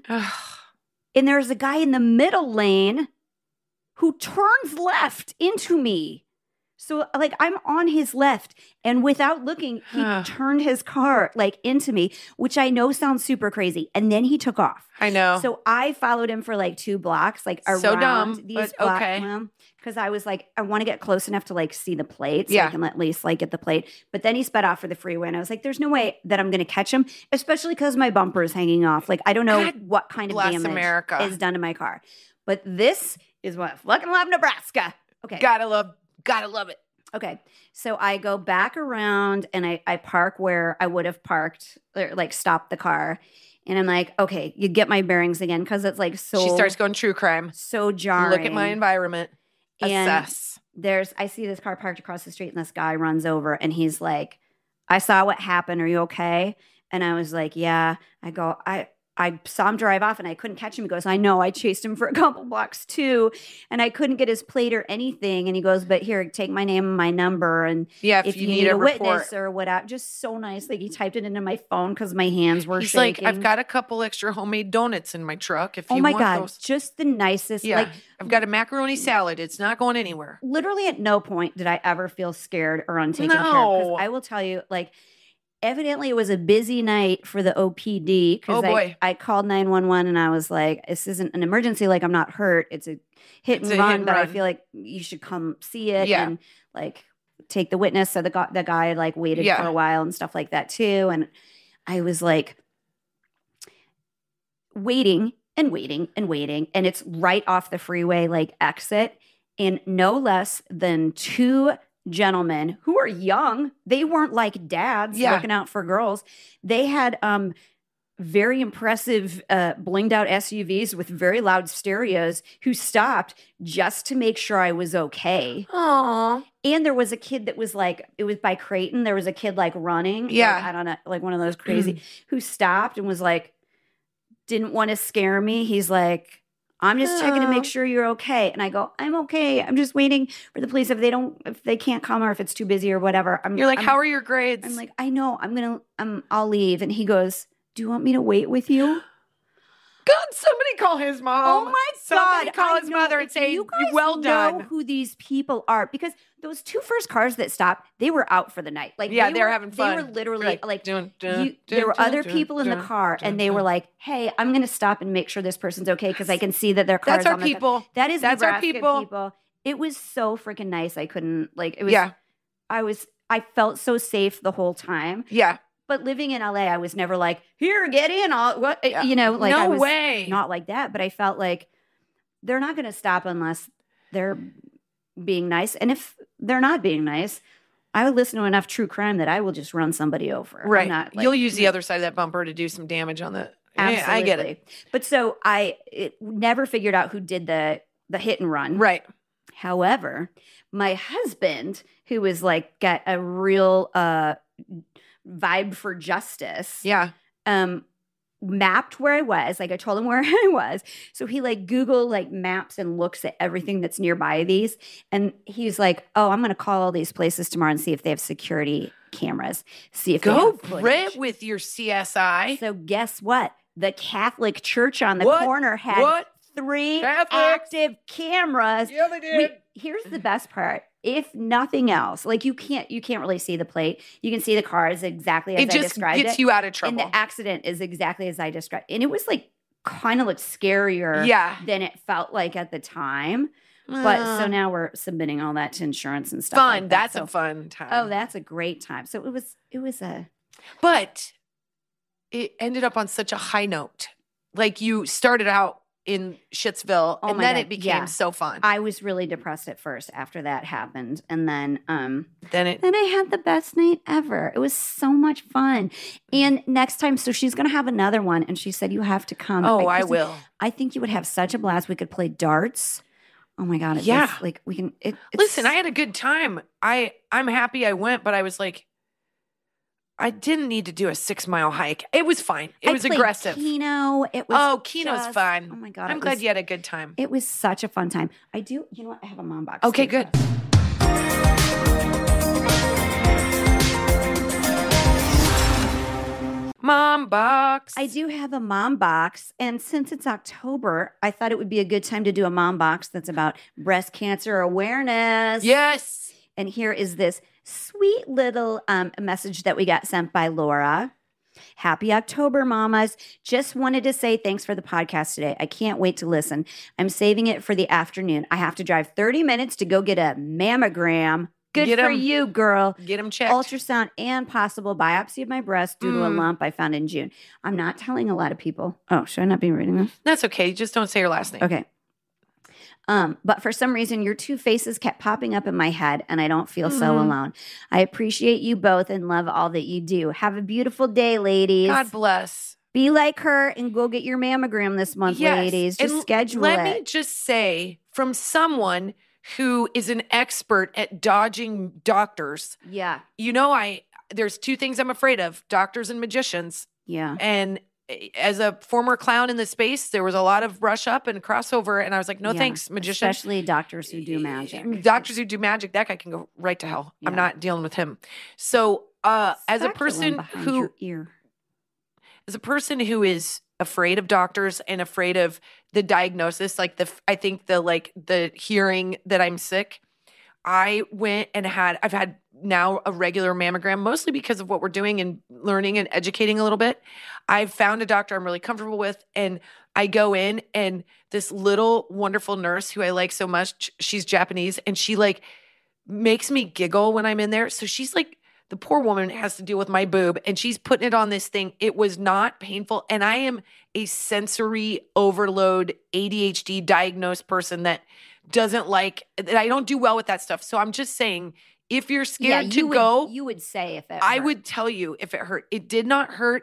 and there's a guy in the middle lane who turns left into me. So like I'm on his left, and without looking, he turned his car like into me, which I know sounds super crazy. And then he took off. I know. So I followed him for like two blocks, like So around dumb, these but blocks. okay. Because I was like, I want to get close enough to like see the plate, so Yeah. I can at least like get the plate. But then he sped off for the freeway, and I was like, "There's no way that I'm going to catch him, especially because my bumper is hanging off. Like I don't know God what kind of bless damage America. is done to my car. But this is what I fucking love, Nebraska. Okay, Gotta love, gotta love it. Okay. So I go back around and I, I park where I would have parked, or like stopped the car. And I'm like, okay, you get my bearings again because it's like so She starts going true crime. so jarring. Look at my environment. And Assess. there's I see this car parked across the street and this guy runs over and he's like, I saw what happened. Are you okay? And I was like, yeah. I go, I I saw him drive off and I couldn't catch him. He goes, I know, I chased him for a couple blocks too. And I couldn't get his plate or anything. And he goes, but here, take my name and my number. And Yeah, if, if, you, you, need, a, report. witness or whatever, just so nice. Like he typed it into my phone because my hands were He's shaking. like, I've got a couple extra homemade donuts in my truck. If oh you my want God, those. just the nicest. Yeah, Like I've got a macaroni salad. It's not going anywhere. literally at no point did I ever feel scared or untaken care of. No. Because I will tell you, like, evidently it was a busy night for the O P D. Oh, I, boy. I called nine one one and I was like, this isn't an emergency. Like, I'm not hurt. It's a hit It's and a run, hit and but I run. feel like you should come see it Yeah. and like take the witness. So the guy, the guy like waited Yeah. for a while and stuff like that too. And I was like waiting and waiting and waiting. And it's right off the freeway, like exit. And no less than two gentlemen who are young, they weren't like dads Yeah. looking out for girls. They had um very impressive uh blinged out S U Vs with very loud stereos who stopped just to make sure I was okay. Aww. And there was a kid that was like, it was by Creighton. There was a kid like running. Yeah. Like, I don't know, like one of those crazy who stopped and was like, didn't want to scare me. He's like, I'm just checking to Oh. make sure you're okay. And I go, I'm okay. I'm just waiting for the police. If they don't, if they can't come or if it's too busy or whatever. I'm, You're like, I'm, how are your grades? I'm like, I know. I'm gonna. Um, I'll leave. And he goes, do you want me to wait with you? God, somebody call his mom. Oh my Somebody God! call I his know. mother and If say, you guys well know done. who these people are, because those two first cars that stopped, they were out for the night. Like, Yeah, they they were were having fun. They were literally Like, like, dun, dun, you, dun, there were dun, other dun, people in the dun, car, dun, and they dun. were like, "Hey, I'm going to stop and make sure this person's okay because I can see that their car That's is our almost." people. That is That's our Nebraska people. people. It was so freaking nice. I couldn't like. It was. Yeah. I was. I felt so safe the whole time. Yeah. But living in L A, I was never like, here, get in. I'll, what, Yeah. you know, like no I was way. not like that. But I felt like they're not going to stop unless they're being nice. And if they're not being nice, I would listen to enough true crime that I will just run somebody over. I'm Right. not, like, You'll use the other side of that bumper to do some damage on the. Absolutely. Yeah, I get it. But so I it, never figured out who did the the hit and run. Right. However, my husband, who was like got a real uh, vibe for justice, Yeah. um, mapped where I was. Like I told him where I was. So he like Google like maps and looks at everything that's nearby these. And he's like, oh, I'm going to call all these places tomorrow and see if they have security cameras. See if they Go have footage. Brit with your C S I. So guess what? The Catholic church on the What? corner had What? three Catholics? active cameras. Yeah, they did. We, here's the best part. If nothing else, like you can't you can't really see the plate. You can see the cars exactly as It I just described gets it. you out of And trouble. the accident is exactly as I described. And it was like kind of looked scarier Yeah. than it felt like at the time. But so Uh, now we're submitting all that to insurance and stuff. fun. like that. That's So- a fun time. Oh, that's a great time. So it was it was a But it ended up on such a high note. Like you started out in Shittsville, Oh and my then God, it became yeah. so fun. I was really depressed at first after that happened. And then um then it. then I had the best night ever. It was so much fun. And next time, so she's gonna have another one, and she said you have to come. Oh, I Kristen, will. I think you would have such a blast. We could play darts. Oh my god! It Yeah. just, like we can. It, it's, Listen, I had a good time. I I'm happy I went, but I was like, I didn't need to do a six mile hike. It was fine. It I was played aggressive. Keno. It was. Oh, Keno's just- fun. Oh my god! I'm it glad was, you had a good time. It was such a fun time. I do. You know what? I have a mom box. Okay, too. good. Mom box. I do have a mom box. And since it's October, I thought it would be a good time to do a mom box that's about breast cancer awareness. Yes. And here is this sweet little um, message that we got sent by Laura. Happy October, mamas. Just wanted to say thanks for the podcast today. I can't wait to listen. I'm saving it for the afternoon. I have to drive thirty minutes to go get a mammogram. Good Get for 'em. you, girl. Get them checked. Ultrasound and possible biopsy of my breast due to a Mm. lump I found in June. I'm not telling a lot of people. Oh, should I not be reading this? That's okay. Just don't say your last name. Okay. Um, but for some reason, your two faces kept popping up in my head, and I don't feel so Mhm. alone. I appreciate you both and love all that you do. Have a beautiful day, ladies. God bless. Be like her and go get your mammogram this month, Yes. ladies. Just And schedule let it. me just say, from someone who is an expert at dodging doctors, yeah, you know, I there's two things I'm afraid of: doctors and magicians. yeah. And as a former clown in the space, there was a lot of brush up and crossover, and I was like, no Yeah. thanks, magician. Especially doctors who do magic. Doctors who do magic, that guy can go right to hell. I'm Yeah. not dealing with him. So, uh, as a Speculum person behind who your ear. as a person who is afraid of doctors and afraid of the diagnosis, like the, I think the, like the hearing that I'm sick, I went and had, I've had now a regular mammogram, mostly because of what we're doing and learning and educating a little bit. I've found a doctor I'm really comfortable with, and I go in, and this little wonderful nurse who I like so much, she's Japanese, and she like makes me giggle when I'm in there. So she's like, the poor woman has to deal with my boob, and she's putting it on this thing. It was not painful. And I am a sensory overload A D H D diagnosed person that doesn't like, that I don't do well with that stuff. So I'm just saying, if you're scared to you would, go, you would say if it I hurt. would tell you if it hurt. It did not hurt.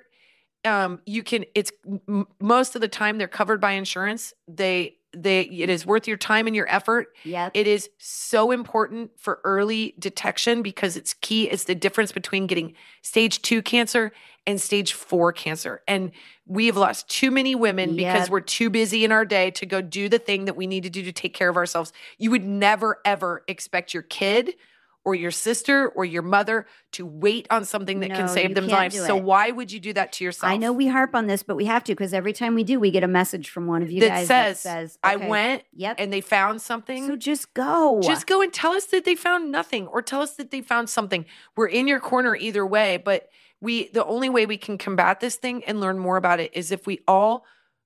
Um, you can, it's m- most of the time they're covered by insurance. They, they, it is worth your time and your effort. Yep. It is so important for early detection because it's key. It's the difference between getting stage two cancer and stage four cancer. And we have lost too many women because Yep. we're too busy in our day to go do the thing that we need to do to take care of ourselves. You would never, ever expect your kid or your sister or your mother to wait on something that No, can save you them can't lives. do So it. why would you do that to yourself? I know we harp on this, but we have to because every time we do, we get a message from one of you that guys says, that says, I okay, went Yep. and they found something. So just go. Just go and tell us that they found nothing, or tell us that they found something. We're in your corner either way, but we the only way we can combat this thing and learn more about it is if we all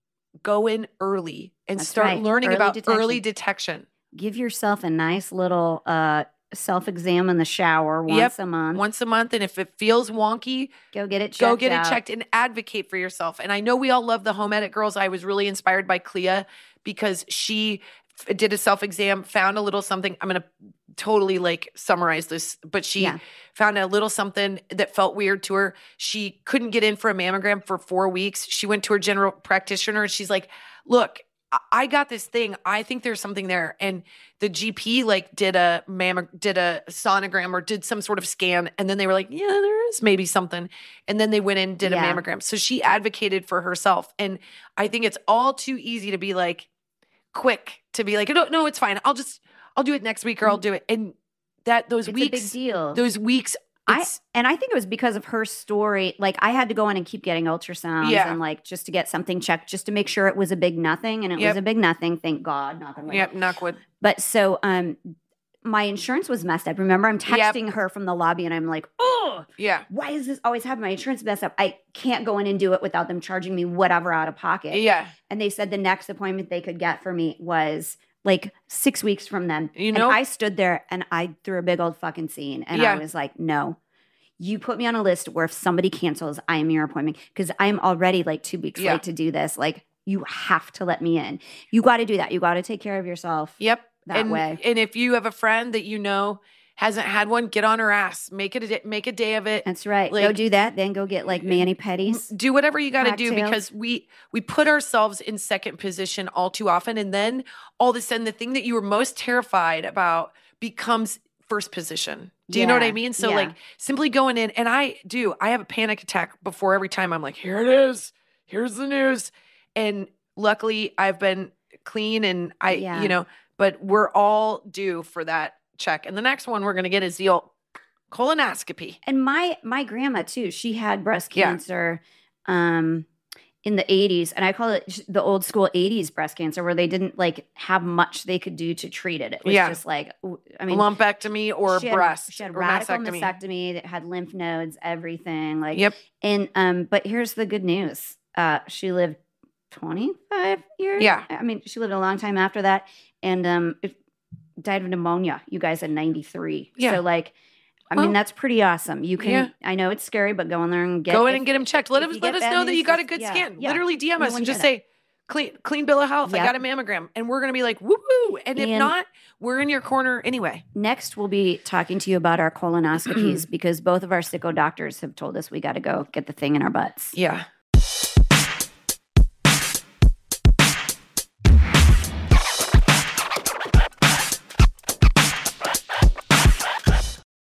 go in early and That's start right. learning Early about detection. early detection. Give yourself a nice little uh, self-exam in the shower once Yep. a month. Once a month, and if it feels wonky, Go get it checked go get out. it checked and advocate for yourself. And I know we all love the Home Edit girls. I was really inspired by Clea because she f- did a self exam, found a little something. I'm gonna totally like summarize this, but she Yeah. found a little something that felt weird to her. She couldn't get in for a mammogram for four weeks. She went to her general practitioner and she's like, "Look, I- I got this thing. I think there's something there." And the G P like did a mammo- did a sonogram or did some sort of scan, and then they were like, "Yeah, there is maybe something." And then they went in and did Yeah. a mammogram. So she advocated for herself, and I think it's all too easy to be like quick to be like, "No, no, it's fine. I'll just I'll do it next week or I'll do it." And that those It's weeks, a big deal. those weeks, I it's, and I think it was because of her story. Like I had to go in and keep getting ultrasounds Yeah. and like just to get something checked, just to make sure it was a big nothing, and it Yep. was a big nothing. Thank God, knock on wood. yep, knock wood. But so, um, my insurance was messed up. Remember, I'm Yep. texting her from the lobby, and I'm like, "Oh, Yeah, why does this always happen? My insurance messed up. I can't go in and do it without them charging me whatever out of pocket." yeah. And they said the next appointment they could get for me was like six weeks from then. You And know- I stood there and I threw a big old fucking scene. And Yeah. I was like, no, you put me on a list where if somebody cancels, I am your appointment because I'm already like two weeks Yeah. late to do this. Like, you have to let me in. You got to do that. You got to take care of yourself. Yep. That and, way. And if you have a friend that you know hasn't had one, get on her ass. Make it a day, make a day of it. That's right. go Like- do that. Then go get like mani pedis. Do whatever you got to do Cocktails. because we we put ourselves in second position all too often, and then all of a sudden the thing that you were most terrified about becomes first position. Do you know what I Yeah, mean? So yeah. like simply going in, and I do. I have a panic attack before every time. I'm like, here it is. Here's the news, and luckily I've been clean, and I Yeah. you know. But we're all due for that check, and the next one we're gonna get is the old colonoscopy. And my my grandma too, she had breast Yeah. cancer um in the eighties, and I call it sh- the old school eighties breast cancer, where they didn't like have much they could do to treat it. It was Yeah. just like w- I mean Lumpectomy or she had, breast she had or radical mastectomy. mastectomy that had lymph nodes, everything. Like Yep. and um but here's the good news. Uh she lived twenty-five years. Yeah. I mean, she lived a long time after that, and um it died of pneumonia. You guys at ninety-three. Yeah. So like I Well, mean, that's pretty awesome. You can, yeah. I know it's scary, but go in there and get Go in if- and get him checked. Let if us you let get us bad know that news, you got a just- good yeah, scan. yeah. Literally D M We us want and to just hear say clean clean bill of health. I Yep. got a mammogram, and we're gonna be like woo woo. And if And- not, we're in your corner anyway. Next, we'll be talking to you about our colonoscopies because both of our sicko doctors have told us we got to go get the thing in our butts. Yeah,